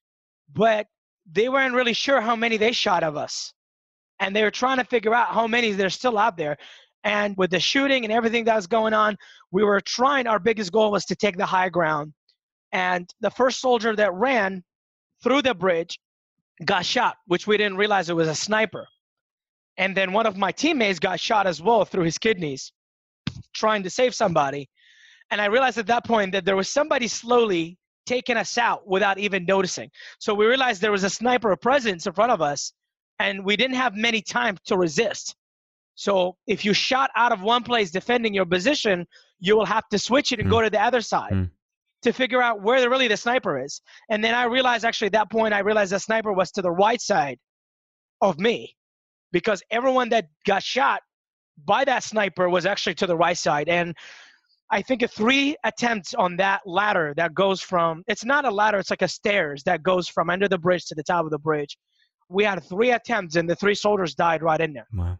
but they weren't really sure how many they shot of us. And they were trying to figure out how many they're still out there. And with the shooting and everything that was going on, we were trying, our biggest goal was to take the high ground. And the first soldier that ran through the bridge got shot, which we didn't realize it was a sniper. And then one of my teammates got shot as well through his kidneys, trying to save somebody. And I realized at that point that there was somebody slowly taking us out without even noticing. So we realized there was a sniper presence in front of us, and we didn't have many time to resist. So if you shot out of one place defending your position, you will have to switch it and mm. go to the other side mm. to figure out where the, really the sniper is. And then I realized, actually, at that point, I realized the sniper was to the right side of me, because everyone that got shot by that sniper was actually to the right side. And I think a three attempts on that ladder that goes from, it's not a ladder, it's like a stairs that goes from under the bridge to the top of the bridge. We had three attempts, and the three soldiers died right in there. Wow.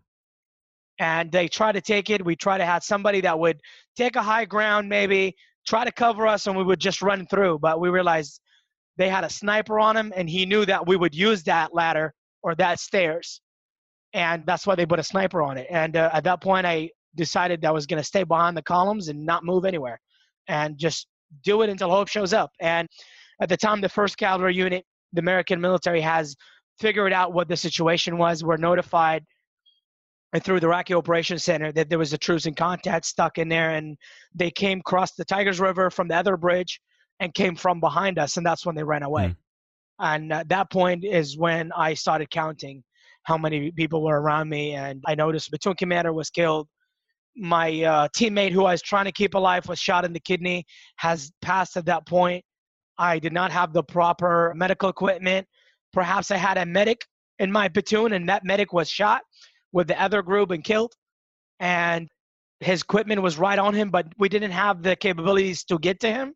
And they tried to take it. We tried to have somebody that would take a high ground, maybe try to cover us, and we would just run through. But we realized they had a sniper on him, and he knew that we would use that ladder or that stairs. And that's why they put a sniper on it. And uh, at that point, I decided I was going to stay behind the columns and not move anywhere and just do it until hope shows up. And at the time, the first Cavalry Unit, the American military, has figured out what the situation was. We're notified and through the Iraqi Operations Center that there was a truce in contact stuck in there, and they came across the Tigris River from the other bridge and came from behind us, and that's when they ran away. Mm. And at that point is when I started counting how many people were around me, and I noticed platoon commander was killed. My uh, teammate who I was trying to keep alive was shot in the kidney, has passed at that point. I did not have the proper medical equipment. Perhaps I had a medic in my platoon, and that medic was shot with the other group and killed. And his equipment was right on him, but we didn't have the capabilities to get to him.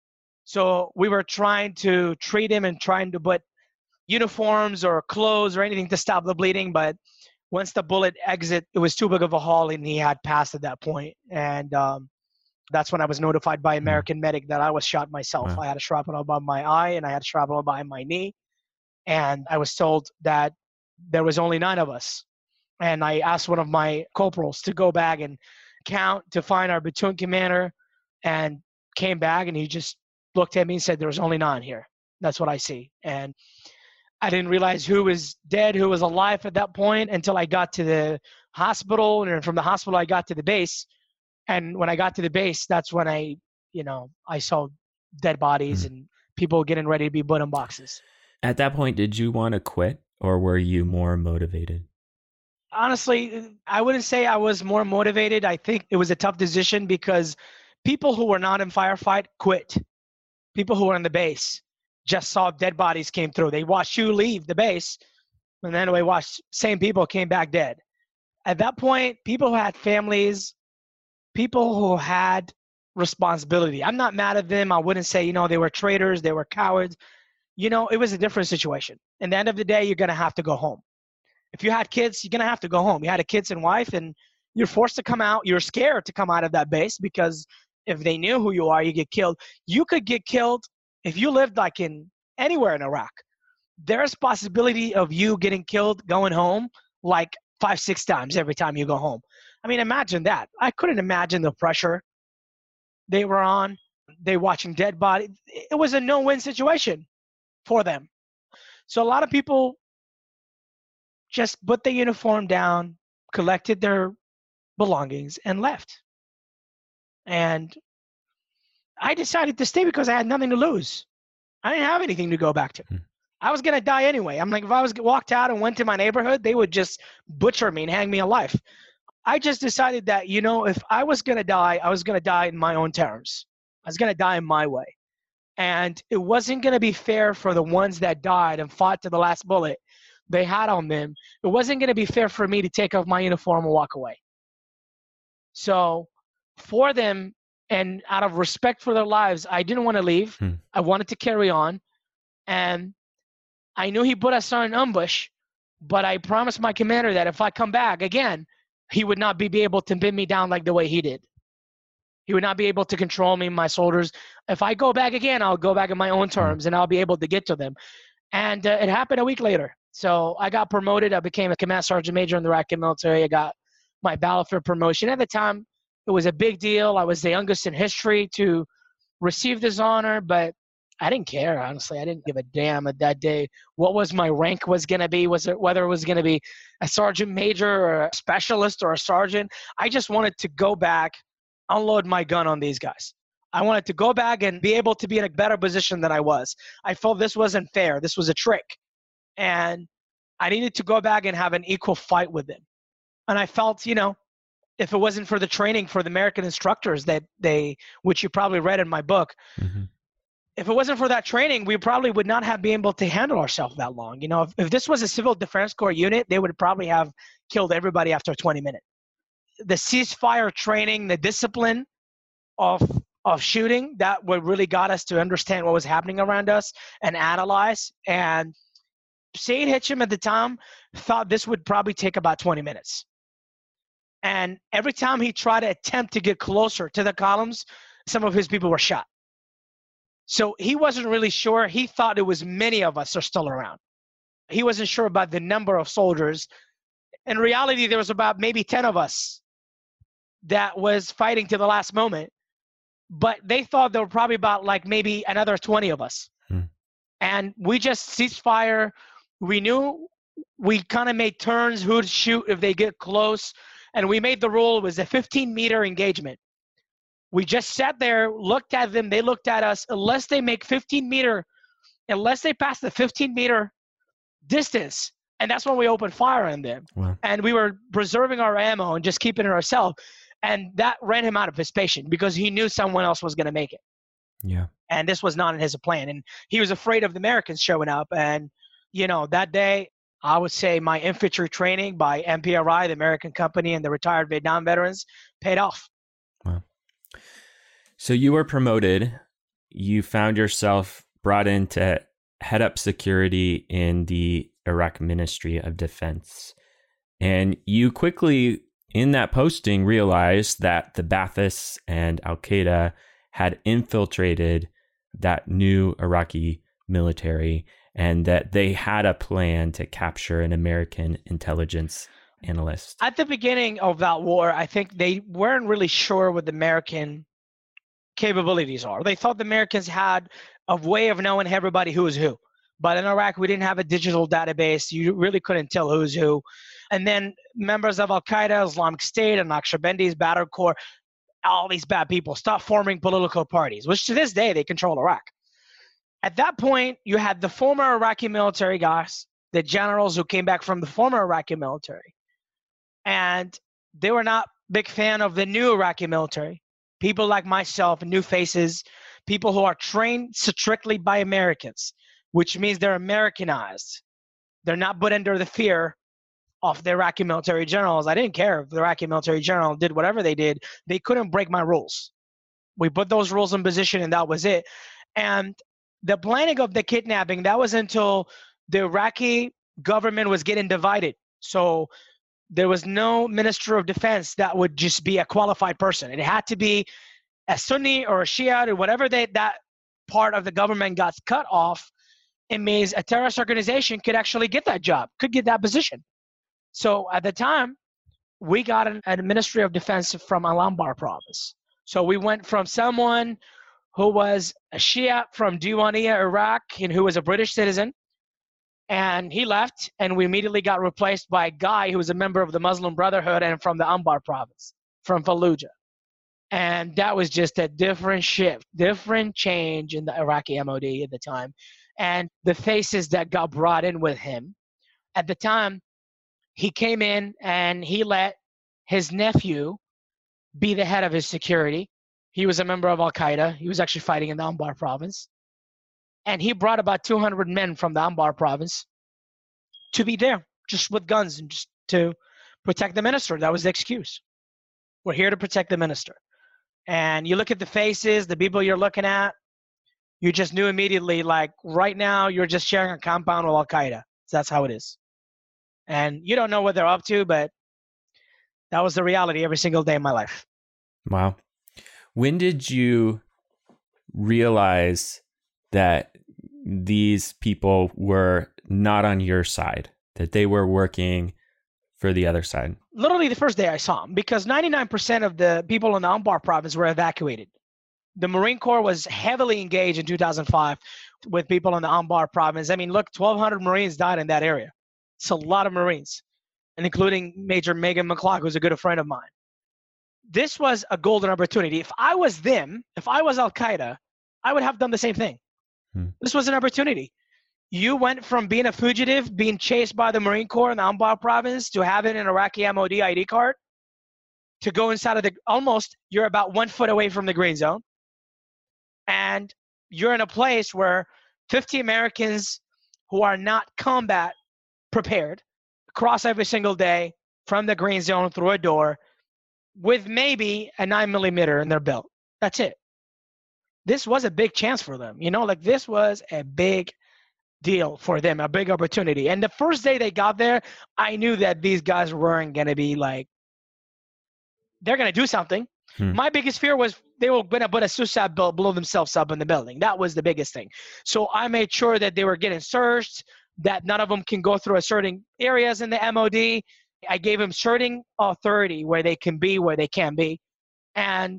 So we were trying to treat him and trying to put uniforms or clothes or anything to stop the bleeding. But once the bullet exit, it was too big of a haul, and he had passed at that point. And um, that's when I was notified by American medic that I was shot myself. Wow. I had a shrapnel above my eye, and I had a shrapnel behind my knee. And I was told that there was only nine of us. And I asked one of my corporals to go back and count to find our platoon commander, and came back, and he just looked at me and said, there was only nine here. That's what I see. And I didn't realize who was dead, who was alive at that point until I got to the hospital. And from the hospital, I got to the base. And when I got to the base, that's when I, you know, I saw dead bodies mm-hmm. and people getting ready to be put in boxes. At that point, did you want to quit, or were you more motivated? Honestly, I wouldn't say I was more motivated. I think it was a tough decision because people who were not in firefight quit. People who were in the base just saw dead bodies came through. They watched you leave the base, and then we watched same people came back dead. At that point, people who had families, people who had responsibility. I'm not mad at them. I wouldn't say, you know, they were traitors, they were cowards. You know, it was a different situation. At the end of the day, you're going to have to go home. If you had kids, you're going to have to go home. You had a kids and wife, and you're forced to come out. You're scared to come out of that base because if they knew who you are, you get killed. You could get killed if you lived like in anywhere in Iraq. There's possibility of you getting killed going home like five, six times every time you go home. I mean, imagine that. I couldn't imagine the pressure they were on. They watching dead body. It was a no-win situation for them. So a lot of people just put the uniform down, collected their belongings, and left. And I decided to stay because I had nothing to lose. I didn't have anything to go back to. Hmm. I was going to die anyway. I'm like, if I was walked out and went to my neighborhood, they would just butcher me and hang me alive. I just decided that, you know, if I was going to die, I was going to die in my own terms. I was going to die in my way. And it wasn't going to be fair for the ones that died and fought to the last bullet they had on them. It wasn't going to be fair for me to take off my uniform and walk away. So for them, and out of respect for their lives, I didn't want to leave. Hmm. I wanted to carry on. And I knew he put us on an ambush, but I promised my commander that if I come back again, he would not be, be able to pin me down like the way he did. He would not be able to control me, my soldiers. If I go back again, I'll go back in my own terms, and I'll be able to get to them. And uh, it happened a week later. So I got promoted. I became a command sergeant major in the Iraqi military. I got my battlefield promotion. At the time, it was a big deal. I was the youngest in history to receive this honor, but I didn't care, honestly. I didn't give a damn at that day what was my rank was going to be, was it whether it was going to be a sergeant major or a specialist or a sergeant. I just wanted to go back, unload my gun on these guys. I wanted to go back and be able to be in a better position than I was. I felt this wasn't fair. This was a trick. And I needed to go back and have an equal fight with them. And I felt, you know, if it wasn't for the training for the American instructors that they, which you probably read in my book, mm-hmm. if it wasn't for that training, we probably would not have been able to handle ourselves that long. You know, if, if this was a Civil Defense Corps unit, they would probably have killed everybody after twenty minutes. The ceasefire training, the discipline of of shooting, that what really got us to understand what was happening around us and analyze. And Seyed Hitcham at the time thought this would probably take about twenty minutes. And every time he tried to attempt to get closer to the columns, some of his people were shot. So he wasn't really sure. He thought it was many of us are still around. He wasn't sure about the number of soldiers. In reality, there was about maybe ten of us that was fighting to the last moment. But they thought there were probably about like maybe another twenty of us. Hmm. And we just ceased fire. We knew we kind of made turns who to shoot if they get close. And we made the rule, it was a fifteen meter engagement. We just sat there, looked at them, they looked at us. Unless they make fifteen meter, unless they pass the fifteen meter distance, and that's when we opened fire on them. Wow. And we were preserving our ammo and just keeping it ourselves. And that ran him out of his patience because he knew someone else was going to make it. Yeah. And this was not in his plan. And he was afraid of the Americans showing up. And, you know, that day, I would say my infantry training by M P R I, the American company, and the retired Vietnam veterans paid off. Wow. So you were promoted. You found yourself brought in to head up security in the Iraq Ministry of Defense. And you quickly, in that posting, realized that the Ba'athist and Al-Qaeda had infiltrated that new Iraqi military and that they had a plan to capture an American intelligence analyst. At the beginning of that war, I think they weren't really sure what the American capabilities are. They thought the Americans had a way of knowing everybody who was who. But in Iraq, we didn't have a digital database. You really couldn't tell who's who. And then members of Al-Qaeda, Islamic State, and Naqshbandi's Badr Corps, all these bad people stopped forming political parties, which to this day, they control Iraq. At that point, you had the former Iraqi military guys, the generals who came back from the former Iraqi military. And they were not big fan of the new Iraqi military. People like myself, new faces, people who are trained strictly by Americans, which means they're Americanized. They're not put under the fear of the Iraqi military generals. I didn't care if the Iraqi military general did whatever they did. They couldn't break my rules. We put those rules in position, and that was it. And the planning of the kidnapping, that was until the Iraqi government was getting divided. So there was no minister of defense that would just be a qualified person. It had to be a Sunni or a Shia or whatever they, that part of the government got cut off. It means a terrorist organization could actually get that job, could get that position. So at the time, we got an, a Ministry of Defense from Al-Anbar province. So we went from someone who was a Shia from Diwaniyah, Iraq, and who was a British citizen, and he left, and we immediately got replaced by a guy who was a member of the Muslim Brotherhood and from the Anbar province, from Fallujah. And that was just a different shift, different change in the Iraqi M O D at the time. And the faces that got brought in with him. At the time, he came in and he let his nephew be the head of his security. He was a member of Al-Qaeda. He was actually fighting in the Anbar province. And he brought about two hundred men from the Anbar province to be there, just with guns and just to protect the minister. That was the excuse. We're here to protect the minister. And you look at the faces, the people you're looking at, you just knew immediately, like right now, you're just sharing a compound with Al-Qaeda. So that's how it is. And you don't know what they're up to, but that was the reality every single day of my life. Wow. When did you realize that these people were not on your side, that they were working for the other side? Literally the first day I saw them, because ninety-nine percent of the people in the Anbar province were evacuated. The Marine Corps was heavily engaged in two thousand five with people in the Anbar province. I mean, look, twelve hundred Marines died in that area. It's a lot of Marines, and including Major Megan McClock, who's a good friend of mine. This was a golden opportunity. If I was them, if I was Al-Qaeda, I would have done the same thing. Hmm. This was an opportunity. You went from being a fugitive, being chased by the Marine Corps in the Anbar province, to having an Iraqi M O D I D card, to go inside of the, almost, you're about one foot away from the green zone. And you're in a place where fifty Americans who are not combat prepared cross every single day from the green zone through a door with maybe a nine millimeter in their belt. That's it. This was a big chance for them. You know, like this was a big deal for them, a big opportunity. And the first day they got there, I knew that these guys weren't going to be like, they're going to do something. Hmm. My biggest fear was they were going to put a suicide belt, blow themselves up in the building. That was the biggest thing. So I made sure that they were getting searched, that none of them can go through certain areas in the M O D. I gave them certain authority where they can be, where they can be. And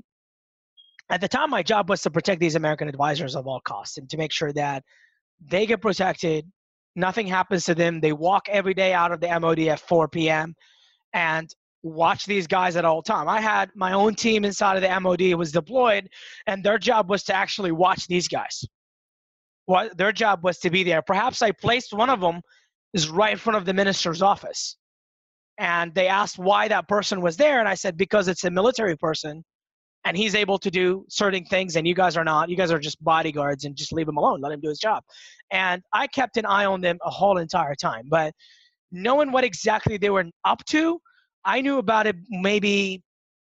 at the time, my job was to protect these American advisors of all costs and to make sure that they get protected, nothing happens to them. They walk every day out of the M O D at four p.m. and watch these guys at all time. I had my own team inside of the M O D was deployed, and their job was to actually watch these guys. Well, their job was to be there. Perhaps I placed one of them is right in front of the minister's office. And they asked why that person was there. And I said, because it's a military person and he's able to do certain things and you guys are not. You guys are just bodyguards and just leave him alone. Let him do his job. And I kept an eye on them a whole entire time. But knowing what exactly they were up to, I knew about it maybe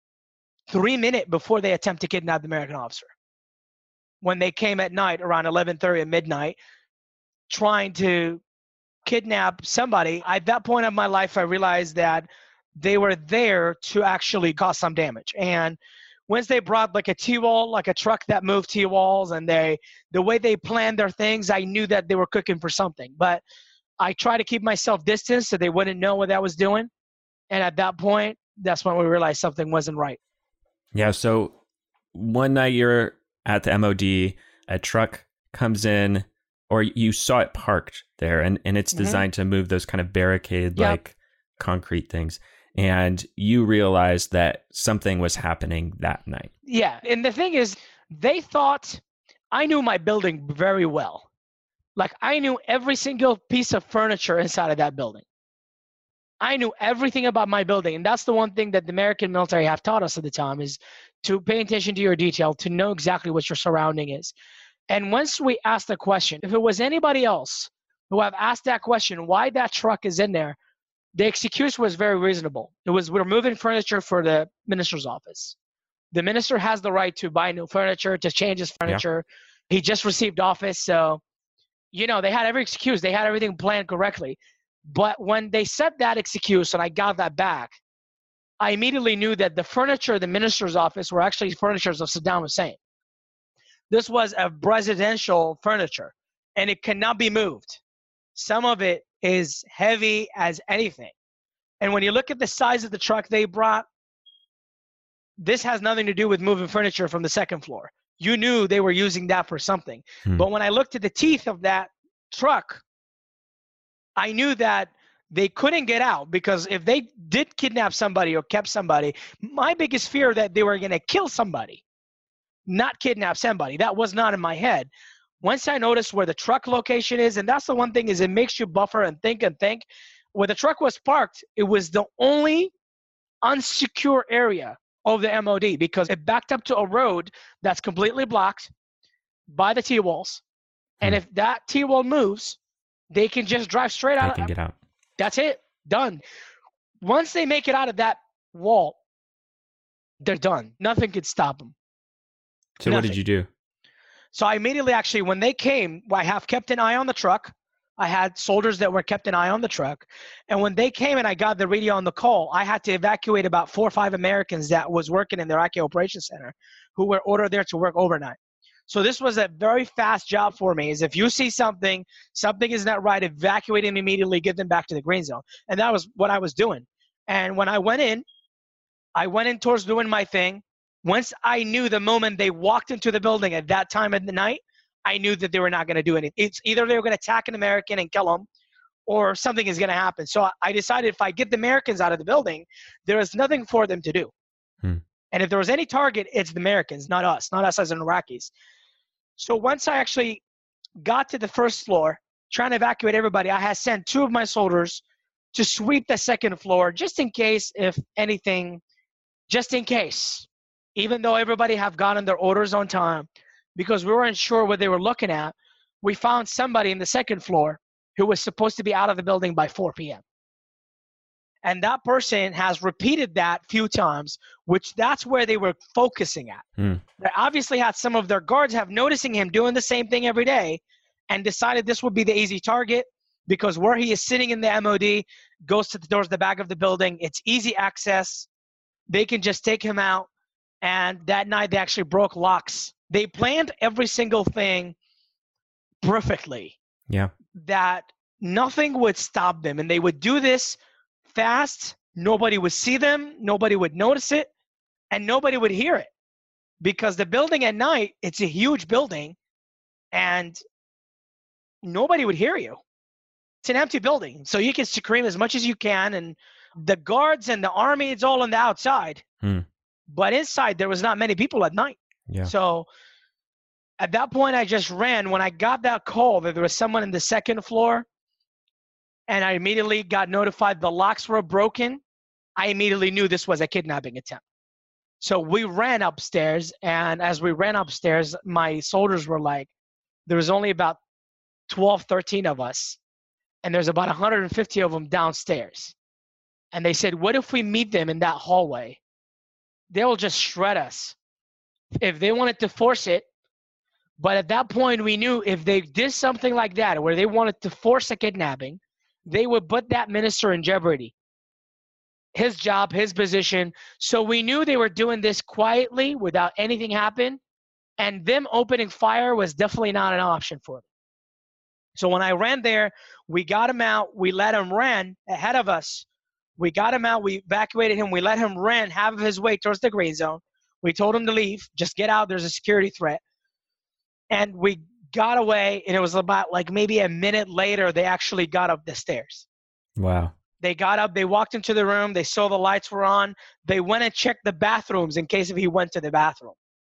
three minutes before they attempt to kidnap the American officer. When they came at night around eleven thirty at midnight, trying to kidnap somebody, at that point of my life, I realized that they were there to actually cause some damage. And once they brought like a T-wall, like a truck that moved T-walls, and they, the way they planned their things, I knew that they were cooking for something. But I tried to keep myself distant so they wouldn't know what I was doing. And at that point, that's when we realized something wasn't right. Yeah. So one night you're at the M O D, a truck comes in, or you saw it parked there, and, and it's designed mm-hmm. to move those kind of barricade-like yep. concrete things. And you realized that something was happening that night. Yeah. And the thing is, they thought I knew my building very well. Like, I knew every single piece of furniture inside of that building. I knew everything about my building. And that's the one thing that the American military have taught us at the time, is to pay attention to your detail, to know exactly what your surrounding is. And once we asked the question, if it was anybody else who have asked that question, why that truck is in there, the excuse was very reasonable. It was, we're moving furniture for the minister's office. The minister has the right to buy new furniture, to change his furniture. Yeah. He just received office. So, you know, they had every excuse. They had everything planned correctly. But when they said that excuse and I got that back, I immediately knew that the furniture in the minister's office were actually furnitures of Saddam Hussein. This was a presidential furniture, and it cannot be moved. Some of it is heavy as anything. And when you look at the size of the truck they brought, this has nothing to do with moving furniture from the second floor. You knew they were using that for something. Hmm. But when I looked at the teeth of that truck, I knew that they couldn't get out, because if they did kidnap somebody or kept somebody, my biggest fear that they were going to kill somebody, not kidnap somebody. That was not in my head. Once I noticed where the truck location is, and that's the one thing, is it makes you buffer and think and think. Where the truck was parked, it was the only unsecure area of the M O D, because it backed up to a road that's completely blocked by the T-walls. Hmm. And if that T-wall moves, they can just drive straight out. They can get out. That's it. Done. Once they make it out of that wall, they're done. Nothing could stop them. So Nothing. What did you do? So I immediately, actually, when they came, I have kept an eye on the truck. I had soldiers that were kept an eye on the truck. And when they came and I got the radio on the call, I had to evacuate about four or five Americans that was working in the Iraqi Operations Center who were ordered there to work overnight. So this was a very fast job for me, is if you see something, something is not right, evacuate them immediately, get them back to the green zone. And that was what I was doing. And when I went in, I went in towards doing my thing. Once I knew the moment they walked into the building at that time of the night, I knew that they were not going to do anything. It's either they were going to attack an American and kill him, or something is going to happen. So I decided if I get the Americans out of the building, there is nothing for them to do. Hmm. And if there was any target, it's the Americans, not us, not us as an Iraqis. So once I actually got to the first floor, trying to evacuate everybody, I had sent two of my soldiers to sweep the second floor, just in case, if anything, just in case, even though everybody have gotten their orders on time, because we weren't sure what they were looking at, we found somebody in the second floor who was supposed to be out of the building by four p.m. And that person has repeated that a few times, which that's where they were focusing at. Mm. They obviously had some of their guards have noticing him doing the same thing every day and decided this would be the easy target because where he is sitting in the M O D goes to the doors, the back of the building. It's easy access. They can just take him out. And that night they actually broke locks. They planned every single thing perfectly. Yeah. That nothing would stop them. And they would do this fast. Nobody would see them. Nobody would notice it. And nobody would hear it. Because the building at night, it's a huge building. And nobody would hear you. It's an empty building. So you can scream as much as you can. And the guards and the army, it's all on the outside. Hmm. But inside, there was not many people at night. Yeah. So at that point, I just ran. When I got that call that there was someone in the second floor, and I immediately got notified the locks were broken, I immediately knew this was a kidnapping attempt. So we ran upstairs, and as we ran upstairs, my soldiers were like, there was only about twelve, thirteen of us, and there's about one hundred fifty of them downstairs. And they said, what if we meet them in that hallway? They'll just shred us if they wanted to force it. But at that point, we knew if they did something like that, where they wanted to force a kidnapping, they would put that minister in jeopardy. His job, his position. So we knew they were doing this quietly without anything happen. And them opening fire was definitely not an option for them. So when I ran there, we got him out. We let him run ahead of us. We got him out. We evacuated him. We let him run half of his way towards the gray zone. We told him to leave. Just get out. There's a security threat. And we got away, and it was about like maybe a minute later, they actually got up the stairs. Wow. They got up. They walked into the room. They saw the lights were on. They went and checked the bathrooms in case if he went to the bathroom.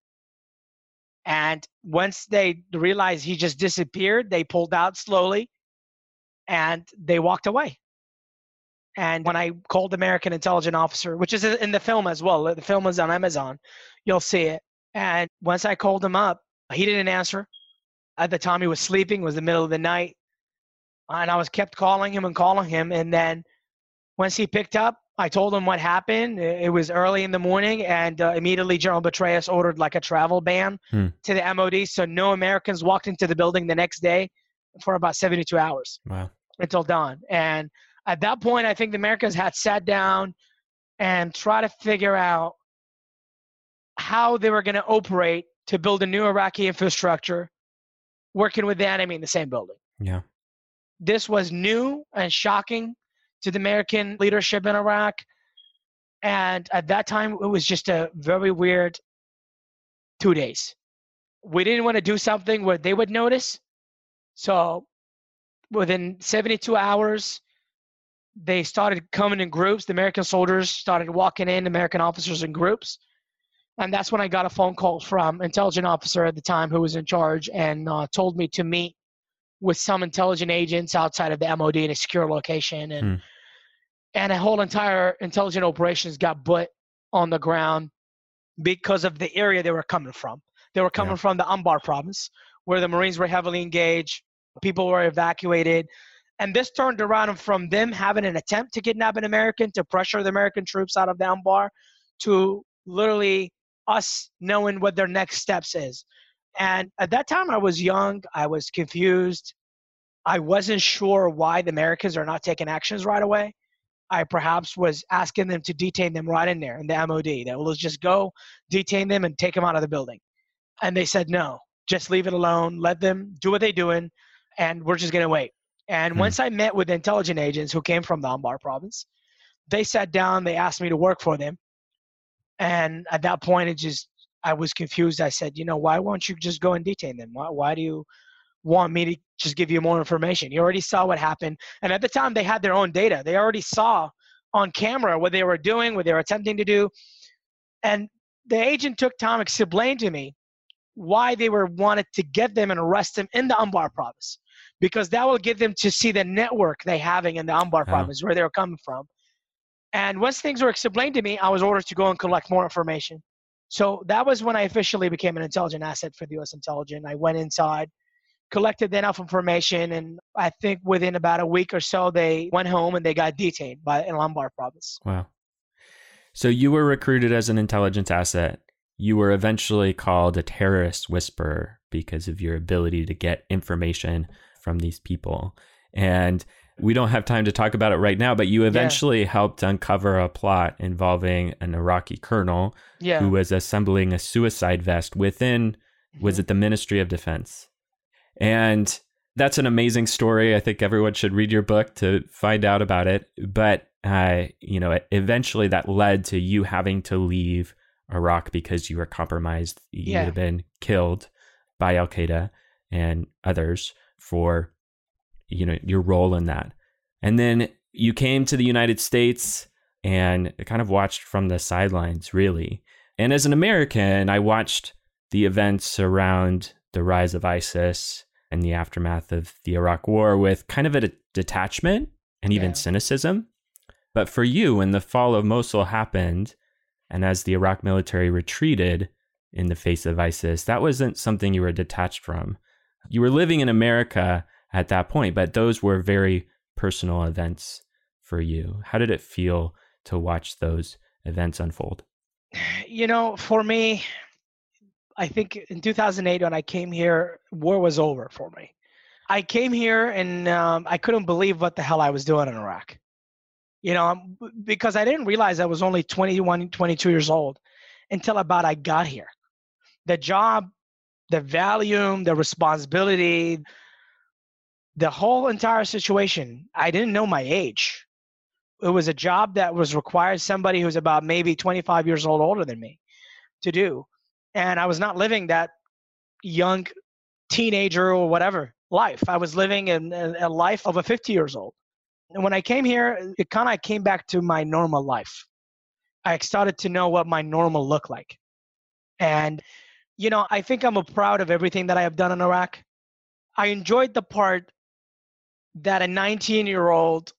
And once they realized he just disappeared, they pulled out slowly, and they walked away. And when I called the American intelligence officer, which is in the film as well, the film is on Amazon, you'll see it. And once I called him up, he didn't answer. At the time he was sleeping, it was the middle of the night. And I was kept calling him and calling him. And then once he picked up, I told him what happened. It was early in the morning, and uh, immediately General Petraeus ordered like a travel ban hmm. to the M O D. So no Americans walked into the building the next day for about seventy-two hours. Wow. Until dawn. And at that point, I think the Americans had sat down and tried to figure out how they were going to operate to build a new Iraqi infrastructure, working with the enemy in the same building. Yeah. This was new and shocking to the American leadership in Iraq. And at that time, it was just a very weird two days. We didn't want to do something where they would notice. So within seventy-two hours, they started coming in groups. The American soldiers started walking in, American officers in groups. And that's when I got a phone call from an intelligence officer at the time who was in charge and uh, told me to meet with some intelligence agents outside of the M O D in a secure location. And hmm. and a whole entire intelligence operations got put on the ground because of the area they were coming from. They were coming yeah. from the Anbar province, where the Marines were heavily engaged. People were evacuated. And this turned around from them having an attempt to kidnap an American, to pressure the American troops out of the Anbar, to literally us knowing what their next steps is. And at that time, I was young. I was confused. I wasn't sure why the Americans are not taking actions right away. I perhaps was asking them to detain them right in there in the M O D. That, well, let's just go detain them and take them out of the building. And they said, no, just leave it alone. Let them do what they're doing, and we're just going to wait. And hmm. once I met with intelligence agents who came from the Anbar province, they sat down. They asked me to work for them. And at that point, it just, I was confused. I said, you know, why won't you just go and detain them? Why, why do you want me to just give you more information? You already saw what happened. And at the time, they had their own data. They already saw on camera what they were doing, what they were attempting to do. And the agent took time to explain to me why they were wanted to get them and arrest them in the Anbar province, because that will get them to see the network they having in the Anbar Oh. province, where they were coming from. And once things were explained to me, I was ordered to go and collect more information. So that was when I officially became an intelligent asset for the U S Intelligence. I went inside, collected enough information, and I think within about a week or so, they went home and they got detained by in Anbar province. Wow. So you were recruited as an intelligence asset. You were eventually called a terrorist whisperer because of your ability to get information from these people. And we don't have time to talk about it right now, but you eventually yeah. helped uncover a plot involving an Iraqi colonel yeah. who was assembling a suicide vest within, mm-hmm. was it the Ministry of Defense? And that's an amazing story. I think everyone should read your book to find out about it. But, uh, you know, eventually that led to you having to leave Iraq because you were compromised. You yeah. would have been killed by Al-Qaeda and others for, you know, your role in that. And then you came to the United States and kind of watched from the sidelines, really. And as an American, I watched the events around the rise of ISIS and the aftermath of the Iraq War with kind of a de- detachment and even yeah. cynicism. But for you, when the fall of Mosul happened, and as the Iraq military retreated in the face of ISIS, that wasn't something you were detached from. You were living in America at that point, but those were very personal events for you. How did it feel to watch those events unfold? You know, for me, I think in two thousand eight, when I came here, war was over for me. I came here and um, I couldn't believe what the hell I was doing in Iraq. You know, because I didn't realize I was only twenty-one, twenty-two years old until about I got here. The job, the volume, the responsibility, the whole entire situation, I didn't know my age. It was a job that was required somebody who's about maybe twenty-five years old older than me to do. And I was not living that young teenager or whatever life. I was living in a life of a fifty years old. And when I came here, it kind of came back to my normal life. I started to know what my normal looked like. And, you know, I think I'm proud of everything that I have done in Iraq. I enjoyed the part that a nineteen-year-old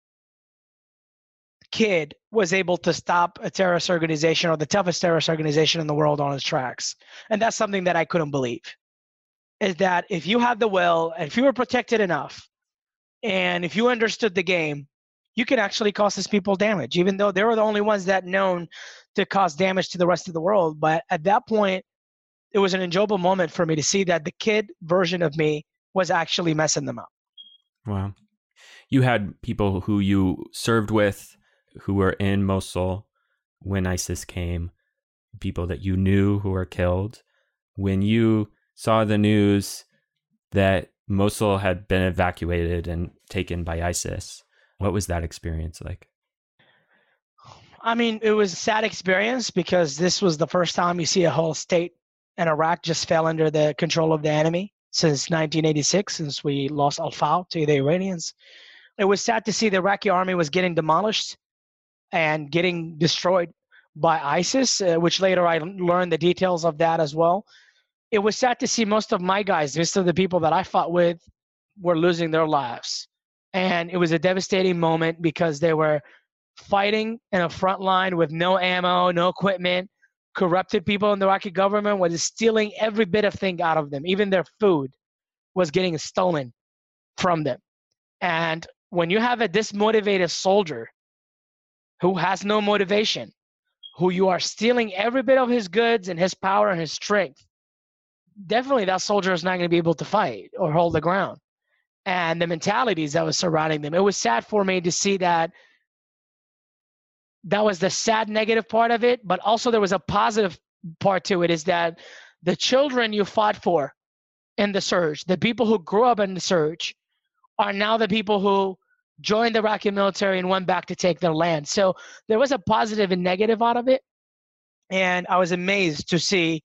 kid was able to stop a terrorist organization or the toughest terrorist organization in the world on its tracks. And that's something that I couldn't believe, is that if you had the will, and if you were protected enough, and if you understood the game, you can actually cause these people damage, even though they were the only ones that known to cause damage to the rest of the world. But at that point, it was an enjoyable moment for me to see that the kid version of me was actually messing them up. Wow. You had people who you served with who were in Mosul when ISIS came, people that you knew who were killed. When you saw the news that Mosul had been evacuated and taken by ISIS, what was that experience like? I mean, it was a sad experience because this was the first time you see a whole state in Iraq just fell under the control of the enemy since nineteen eighty-six, since we lost Al-Fau to the Iranians. It was sad to see the Iraqi army was getting demolished and getting destroyed by ISIS, uh, which later I learned the details of that as well. It was sad to see most of my guys, most of the people that I fought with, were losing their lives. And it was a devastating moment because they were fighting in a front line with no ammo, no equipment. Corrupted people in the Iraqi government was stealing every bit of thing out of them. Even their food was getting stolen from them. And when you have a dismotivated soldier who has no motivation, who you are stealing every bit of his goods and his power and his strength, definitely that soldier is not going to be able to fight or hold the ground. And the mentalities that was surrounding them, it was sad for me to see that. That was the sad negative part of it, but also there was a positive part to it, is that the children you fought for in the surge, the people who grew up in the surge, are now the people who joined the Iraqi military and went back to take their land. So there was a positive and negative out of it. And I was amazed to see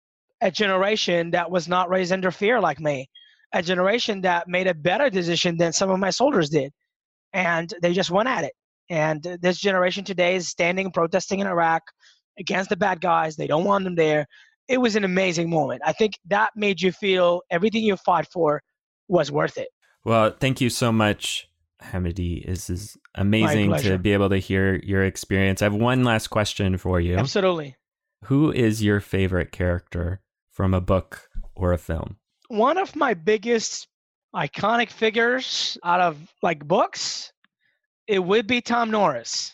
a generation that was not raised under fear like me, a generation that made a better decision than some of my soldiers did. And they just went at it. And this generation today is standing, protesting in Iraq against the bad guys. They don't want them there. It was an amazing moment. I think that made you feel everything you fought for was worth it. Well, thank you so much, Hamidi. This is amazing to be able to hear your experience. I have one last question for you. Absolutely. Who is your favorite character from a book or a film? One of my biggest iconic figures out of like books, it would be Tom Norris.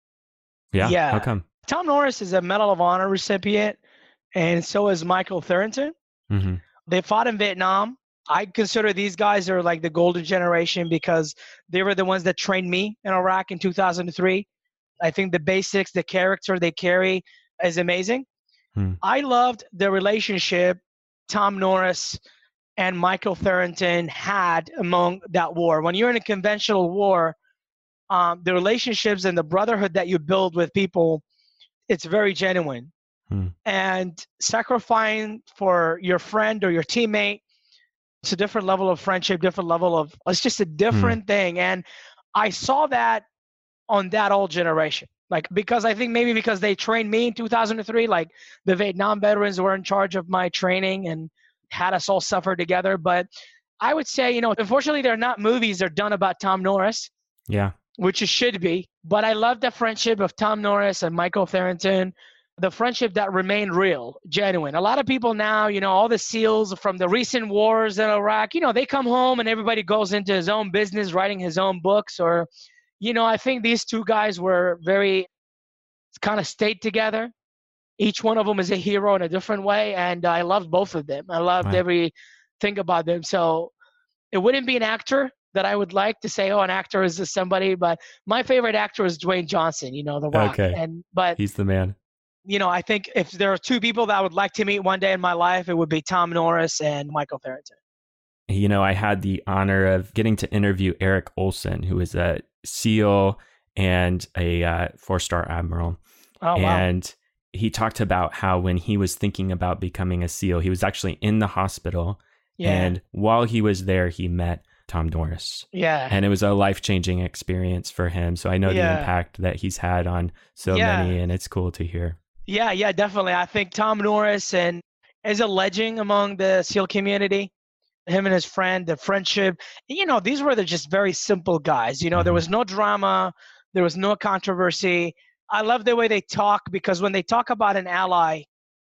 Yeah? Yeah. How come? Tom Norris is a Medal of Honor recipient, and so is Michael Thornton. Mm-hmm. They fought in Vietnam. I consider these guys are like the golden generation because they were the ones that trained me in Iraq in two thousand three. I think the basics, the character they carry is amazing. Hmm. I loved the relationship Tom Norris and Michael Thornton had among that war. When you're in a conventional war, um, the relationships and the brotherhood that you build with people, it's very genuine. Hmm. And sacrificing for your friend or your teammate, it's a different level of friendship, different level of, it's just a different hmm. thing. And I saw that on that old generation. Like, because I think maybe because they trained me in two thousand three, like the Vietnam veterans were in charge of my training and had us all suffer together. But I would say, you know, unfortunately, there are not movies that are done about Tom Norris. Yeah. Which it should be. But I love the friendship of Tom Norris and Michael Thornton, the friendship that remained real, genuine. A lot of people now, you know, all the SEALs from the recent wars in Iraq, you know, they come home and everybody goes into his own business, writing his own books or, you know, I think these two guys were very kind of stayed together. Each one of them is a hero in a different way. And I loved both of them. I loved wow. everything about them. So it wouldn't be an actor that I would like to say, oh, an actor is just somebody. But my favorite actor is Dwayne Johnson, you know, The Rock. Okay. And, but he's the man. You know, I think if there are two people that I would like to meet one day in my life, it would be Tom Norris and Michael Thornton. You know, I had the honor of getting to interview Eric Olson, who is a SEAL and a uh, four-star admiral. Oh, wow. And he talked about how when he was thinking about becoming a SEAL, he was actually in the hospital. Yeah. And while he was there, he met Tom Norris. Yeah. And it was a life-changing experience for him. So I know yeah. the impact that he's had on so yeah. many, and it's cool to hear. Yeah, yeah, definitely. I think Tom Norris and is a legend among the SEAL community. Him and his friend, the friendship. You know, these were the just very simple guys. You know, mm-hmm. there was no drama. There was no controversy. I love the way they talk because when they talk about an ally,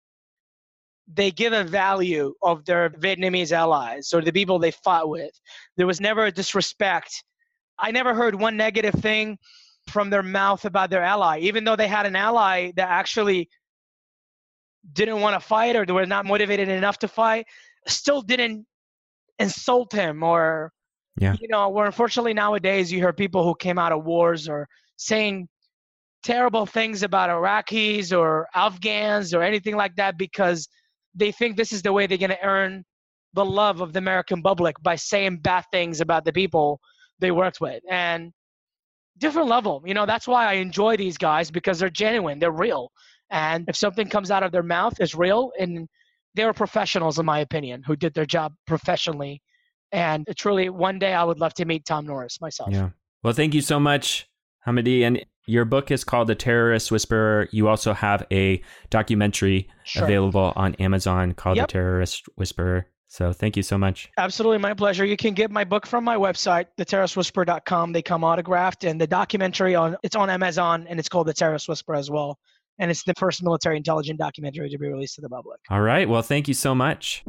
they give a value of their Vietnamese allies or the people they fought with. There was never a disrespect. I never heard one negative thing from their mouth about their ally, even though they had an ally that actually didn't want to fight or they were not motivated enough to fight, still didn't insult him or, yeah. you know, where unfortunately nowadays you hear people who came out of wars or saying terrible things about Iraqis or Afghans or anything like that because they think this is the way they're going to earn the love of the American public by saying bad things about the people they worked with. And different level, you know, that's why I enjoy these guys because they're genuine, they're real. And if something comes out of their mouth, it's real. And they were professionals, in my opinion, who did their job professionally. And truly, one day I would love to meet Tom Norris myself. Yeah. Well, thank you so much, Hamidi. And your book is called The Terrorist Whisperer. You also have a documentary sure. available on Amazon called yep. The Terrorist Whisperer. So thank you so much. Absolutely. My pleasure. You can get my book from my website, the terrorist whisperer dot com. They come autographed, and the documentary on it's on Amazon, and it's called The Terrorist Whisperer as well. And it's the first military intelligence documentary to be released to the public. All right. Well, thank you so much.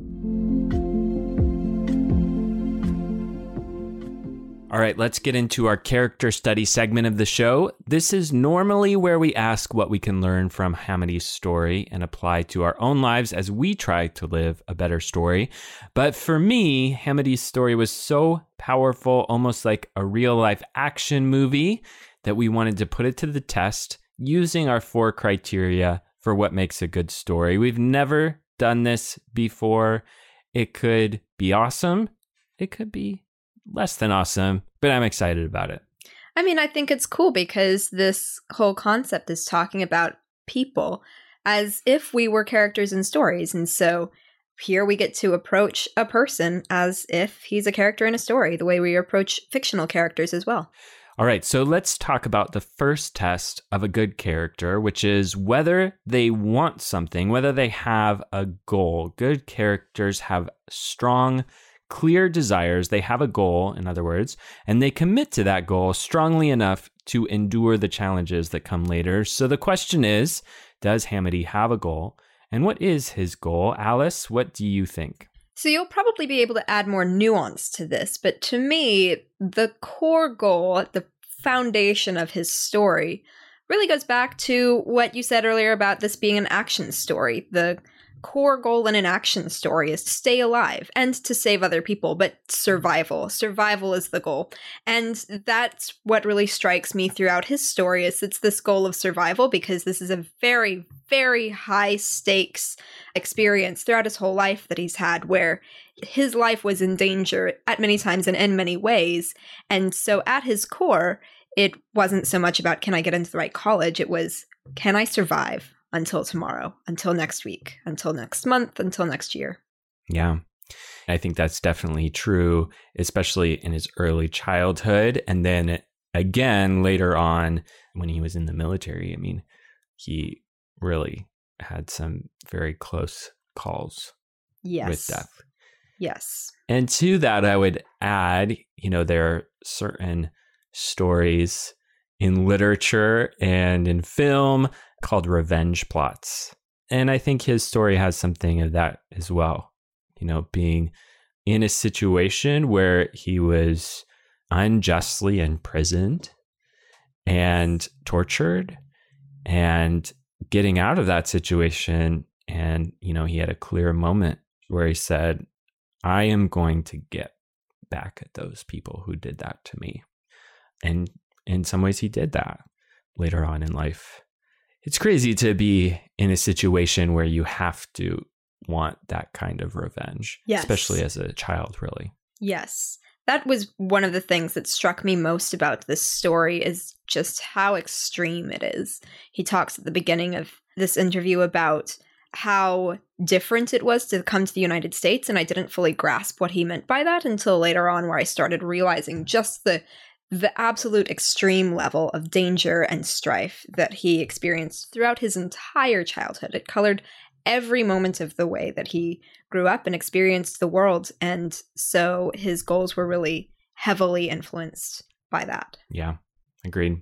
All right, let's get into our character study segment of the show. This is normally where we ask what we can learn from Hamidi's story and apply to our own lives as we try to live a better story. But for me, Hamidi's story was so powerful, almost like a real-life action movie, that we wanted to put it to the test using our four criteria for what makes a good story. We've never done this before. It could be awesome. It could be less than awesome, but I'm excited about it. I mean, I think it's cool because this whole concept is talking about people as if we were characters in stories. And so here we get to approach a person as if he's a character in a story, the way we approach fictional characters as well. All right, so let's talk about the first test of a good character, which is whether they want something, whether they have a goal. Good characters have strong, clear desires. They have a goal, in other words, and they commit to that goal strongly enough to endure the challenges that come later. So the question is, does Hamidi have a goal? And what is his goal? Alice, what do you think? So you'll probably be able to add more nuance to this, but to me, the core goal, the foundation of his story, really goes back to what you said earlier about this being an action story. The core goal in an action story is to stay alive and to save other people, but survival. Survival is the goal. And that's what really strikes me throughout his story, is it's this goal of survival, because this is a very, very high stakes experience throughout his whole life that he's had, where his life was in danger at many times and in many ways. And so at his core, it wasn't so much about, can I get into the right college? It was, can I survive until tomorrow, until next week, until next month, until next year? Yeah, I think that's definitely true, especially in his early childhood. And then again, later on, when he was in the military, I mean, he really had some very close calls yes. with death. Yes. And to that, I would add, you know, there are certain stories in literature and in film called revenge plots. And I think his story has something of that as well. You know, being in a situation where he was unjustly imprisoned and tortured, and getting out of that situation. And, you know, he had a clear moment where he said, I am going to get back at those people who did that to me. And in some ways he did that later on in life. It's crazy to be in a situation where you have to want that kind of revenge, yes. especially as a child, really. Yes. That was one of the things that struck me most about this story, is just how extreme it is. He talks at the beginning of this interview about how different it was to come to the United States, and I didn't fully grasp what he meant by that until later on, where I started realizing just the the absolute extreme level of danger and strife that he experienced throughout his entire childhood. It colored every moment of the way that he grew up and experienced the world, and so his goals were really heavily influenced by that. Yeah, agreed.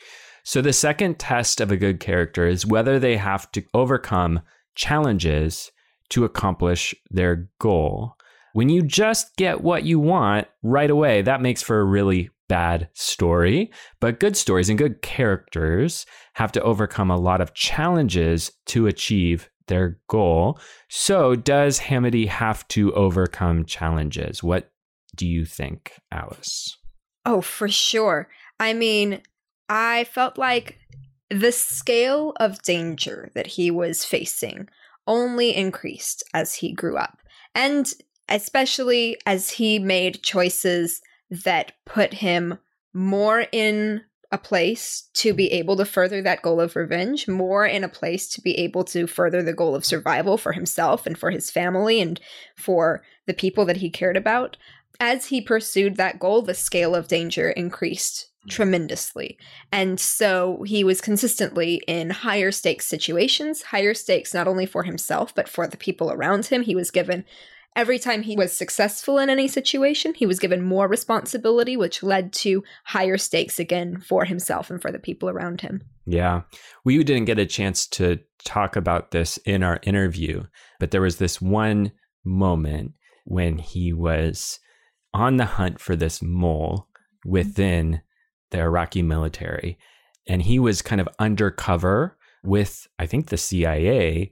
So the second test of a good character is whether they have to overcome challenges to accomplish their goal. When you just get what you want right away, that makes for a really bad story. But good stories and good characters have to overcome a lot of challenges to achieve their goal. So does Hamidi have to overcome challenges? What do you think, Alice? Oh, for sure. I mean, I felt like the scale of danger that he was facing only increased as he grew up. And especially as he made choices that put him more in a place to be able to further that goal of revenge, more in a place to be able to further the goal of survival for himself and for his family and for the people that he cared about. As he pursued that goal, the scale of danger increased tremendously. And so he was consistently in higher stakes situations, higher stakes not only for himself, but for the people around him. He was given Every time he was successful in any situation, he was given more responsibility, which led to higher stakes again for himself and for the people around him. Yeah. We didn't get a chance to talk about this in our interview, but there was this one moment when he was on the hunt for this mole within the Iraqi military. And he was kind of undercover with, I think, the C I A,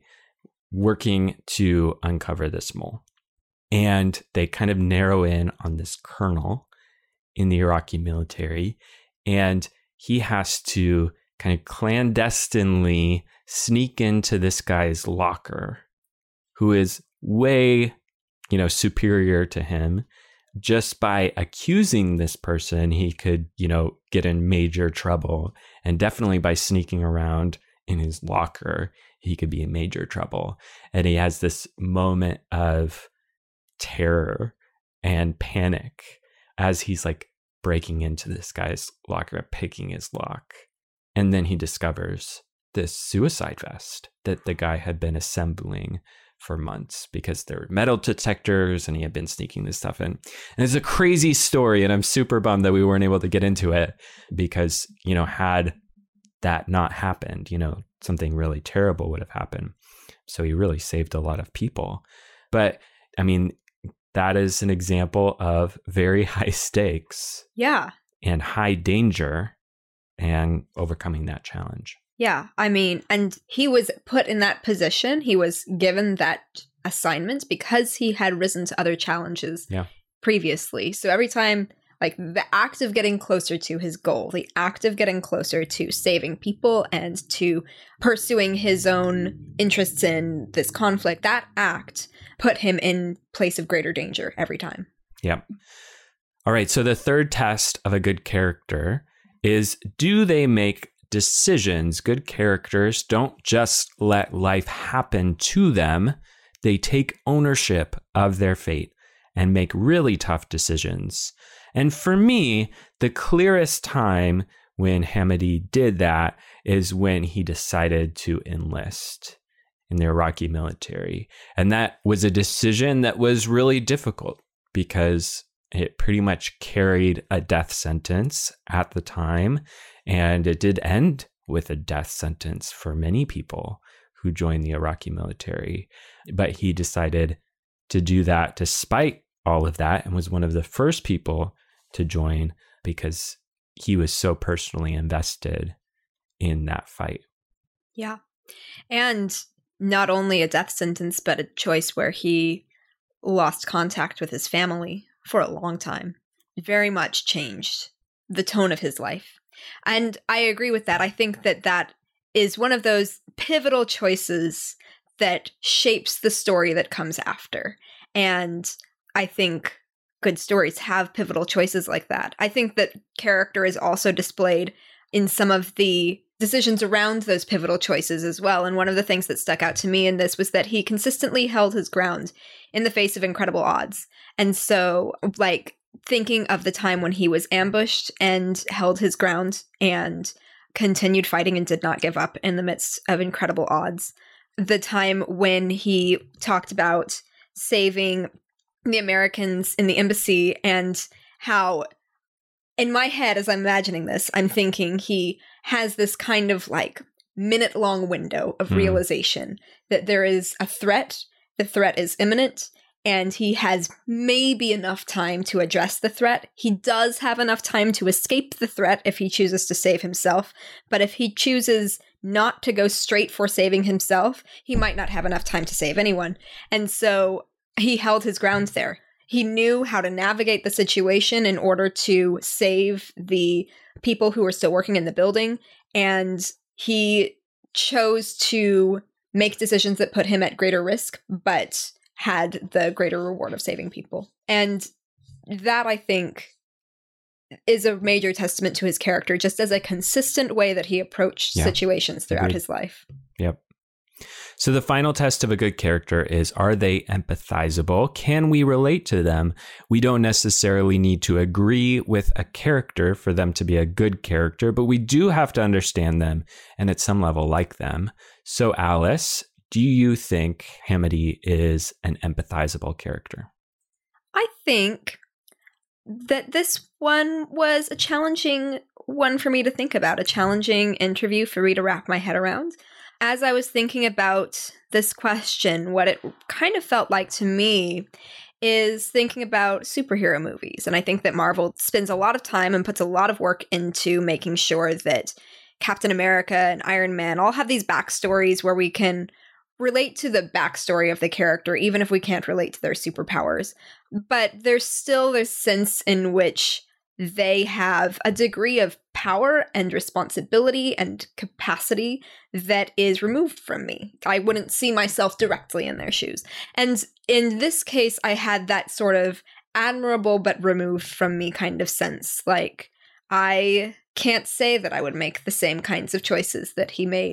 working to uncover this mole. And they kind of narrow in on this colonel in the Iraqi military. And he has to kind of clandestinely sneak into this guy's locker, who is way, you know, superior to him. Just by accusing this person, he could, you know, get in major trouble. And definitely by sneaking around in his locker, he could be in major trouble. And he has this moment of terror and panic as he's like breaking into this guy's locker, picking his lock. And then he discovers this suicide vest that the guy had been assembling for months because there were metal detectors and he had been sneaking this stuff in. And it's a crazy story. And I'm super bummed that we weren't able to get into it because, you know, had that not happened, you know, something really terrible would have happened. So he really saved a lot of people. But I mean, that is an example of very high stakes. Yeah. And high danger and overcoming that challenge. Yeah. I mean, and he was put in that position. He was given that assignment because he had risen to other challenges yeah. previously. So every time, like the act of getting closer to his goal, the act of getting closer to saving people and to pursuing his own interests in this conflict, that act put him in place of greater danger every time. Yeah. All right. So the third test of a good character is, do they make decisions? Good characters don't just let life happen to them. They take ownership of their fate and make really tough decisions. And for me, the clearest time when Hamidi did that is when he decided to enlist in the Iraqi military. And that was a decision that was really difficult because it pretty much carried a death sentence at the time. And it did end with a death sentence for many people who joined the Iraqi military. But he decided to do that despite all of that and was one of the first people to join because he was so personally invested in that fight. Yeah. And not only a death sentence, but a choice where he lost contact with his family for a long time. Very much changed the tone of his life. And I agree with that. I think that that is one of those pivotal choices that shapes the story that comes after. And I think good stories have pivotal choices like that. I think that character is also displayed in some of the decisions around those pivotal choices as well. And one of the things that stuck out to me in this was that he consistently held his ground in the face of incredible odds. And so, like, thinking of the time when he was ambushed and held his ground and continued fighting and did not give up in the midst of incredible odds. The time when he talked about saving the Americans in the embassy and how, in my head, as I'm imagining this, I'm thinking he has this kind of like minute long window of mm. realization that there is a threat, the threat is imminent, and he has maybe enough time to address the threat. He does have enough time to escape the threat if he chooses to save himself, but if he chooses not to go straight for saving himself, he might not have enough time to save anyone. And so he held his ground there. He knew how to navigate the situation in order to save the people who were still working in the building, and he chose to make decisions that put him at greater risk, but had the greater reward of saving people. And that, I think, is a major testament to his character, just as a consistent way that he approached yeah. situations throughout Agreed. his life. Yep. So the final test of a good character is, are they empathizable? Can we relate to them? We don't necessarily need to agree with a character for them to be a good character, but we do have to understand them and at some level like them. So Alice, do you think Hamidi is an empathizable character? I think that this one was a challenging one for me to think about, a challenging interview for me to wrap my head around. As I was thinking about this question, what it kind of felt like to me is thinking about superhero movies. And I think that Marvel spends a lot of time and puts a lot of work into making sure that Captain America and Iron Man all have these backstories where we can relate to the backstory of the character, even if we can't relate to their superpowers. But there's still this sense in which they have a degree of power and responsibility and capacity that is removed from me. I wouldn't see myself directly in their shoes. And in this case, I had that sort of admirable but removed from me kind of sense. Like, I can't say that I would make the same kinds of choices that he made.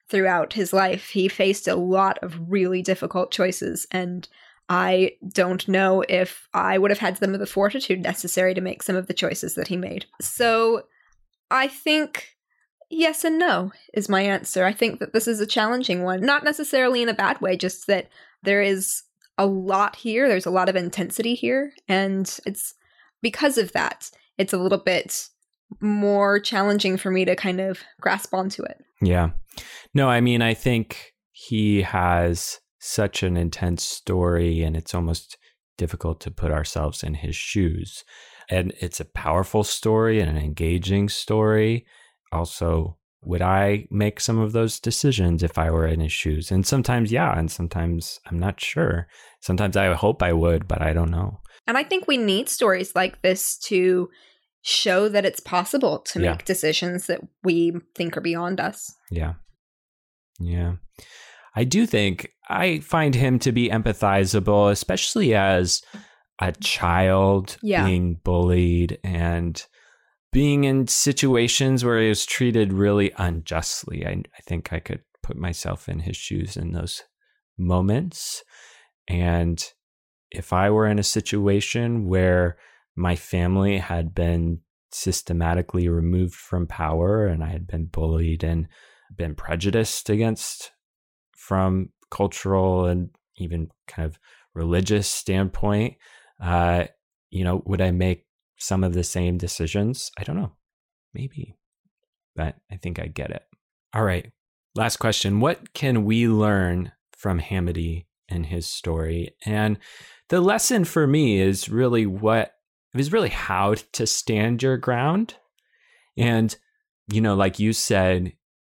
throughout his life. He faced a lot of really difficult choices, and I don't know if I would have had some of the fortitude necessary to make some of the choices that he made. So I think yes and no is my answer. I think that this is a challenging one, not necessarily in a bad way, just that there is a lot here. There's a lot of intensity here, and it's because of that, it's a little bit more challenging for me to kind of grasp onto it. Yeah. No, I mean, I think he has such an intense story, and it's almost difficult to put ourselves in his shoes. And it's a powerful story and an engaging story. Also, would I make some of those decisions if I were in his shoes? And sometimes, yeah, and sometimes I'm not sure. Sometimes I hope I would, but I don't know. And I think we need stories like this to show that it's possible to yeah. make decisions that we think are beyond us. Yeah. Yeah. I do think I find him to be empathizable, especially as a child yeah. being bullied and being in situations where he was treated really unjustly. I, I think I could put myself in his shoes in those moments. And if I were in a situation where my family had been systematically removed from power and I had been bullied and been prejudiced against from cultural and even kind of religious standpoint, uh, you know, would I make some of the same decisions? I don't know. Maybe. But I think I get it. All right. Last question. What can we learn from Hamidi and his story? And the lesson for me is really what is really how to stand your ground. And, you know, like you said,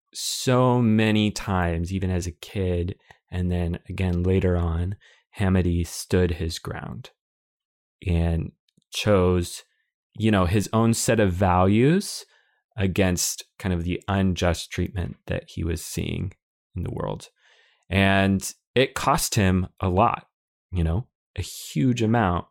so many times, even as a kid, and then again later on, Hamidi stood his ground and chose, you know, his own set of values against kind of the unjust treatment that he was seeing in the world. And it cost him a lot, you know, a huge amount.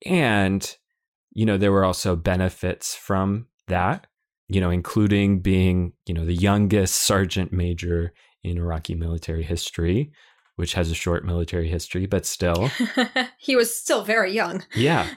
And, you know, there were also benefits from that, you know, including being, you know, the youngest sergeant major in Iraqi military history, which has a short military history, but still. He was still very young. Yeah.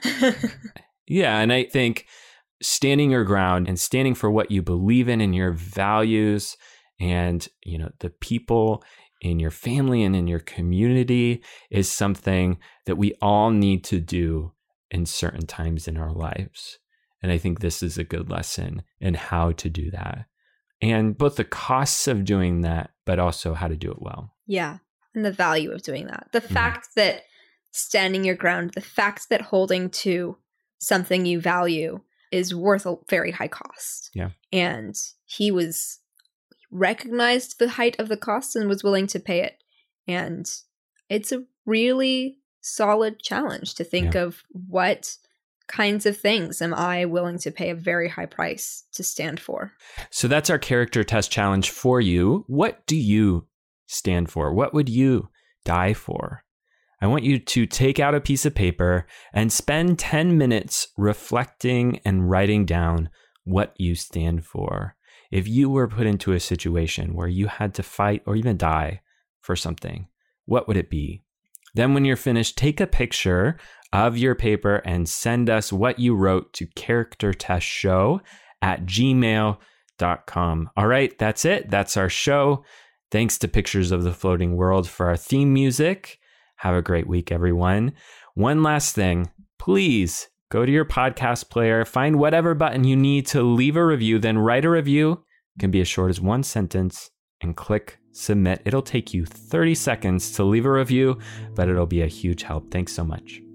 Yeah. And I think standing your ground and standing for what you believe in and your values and, you know, the people in your family and in your community is something that we all need to do in certain times in our lives. And I think this is a good lesson in how to do that. And both the costs of doing that, but also how to do it well. Yeah. And the value of doing that. The fact mm. that standing your ground, the fact that holding to something you value is worth a very high cost. Yeah. And he was recognized the height of the cost and was willing to pay it. And it's a really solid challenge to think yeah. of what kinds of things am I willing to pay a very high price to stand for. So that's our character test challenge for you. What do you stand for? What would you die for? I want you to take out a piece of paper and spend ten minutes reflecting and writing down what you stand for. If you were put into a situation where you had to fight or even die for something, what would it be? Then when you're finished, take a picture of your paper and send us what you wrote to charactertestshow at gmail dot com. All right, that's it. That's our show. Thanks to Pictures of the Floating World for our theme music. Have a great week, everyone. One last thing, please go to your podcast player, find whatever button you need to leave a review, then write a review. It can be as short as one sentence and click submit. It'll take you thirty seconds to leave a review, but it'll be a huge help. Thanks so much.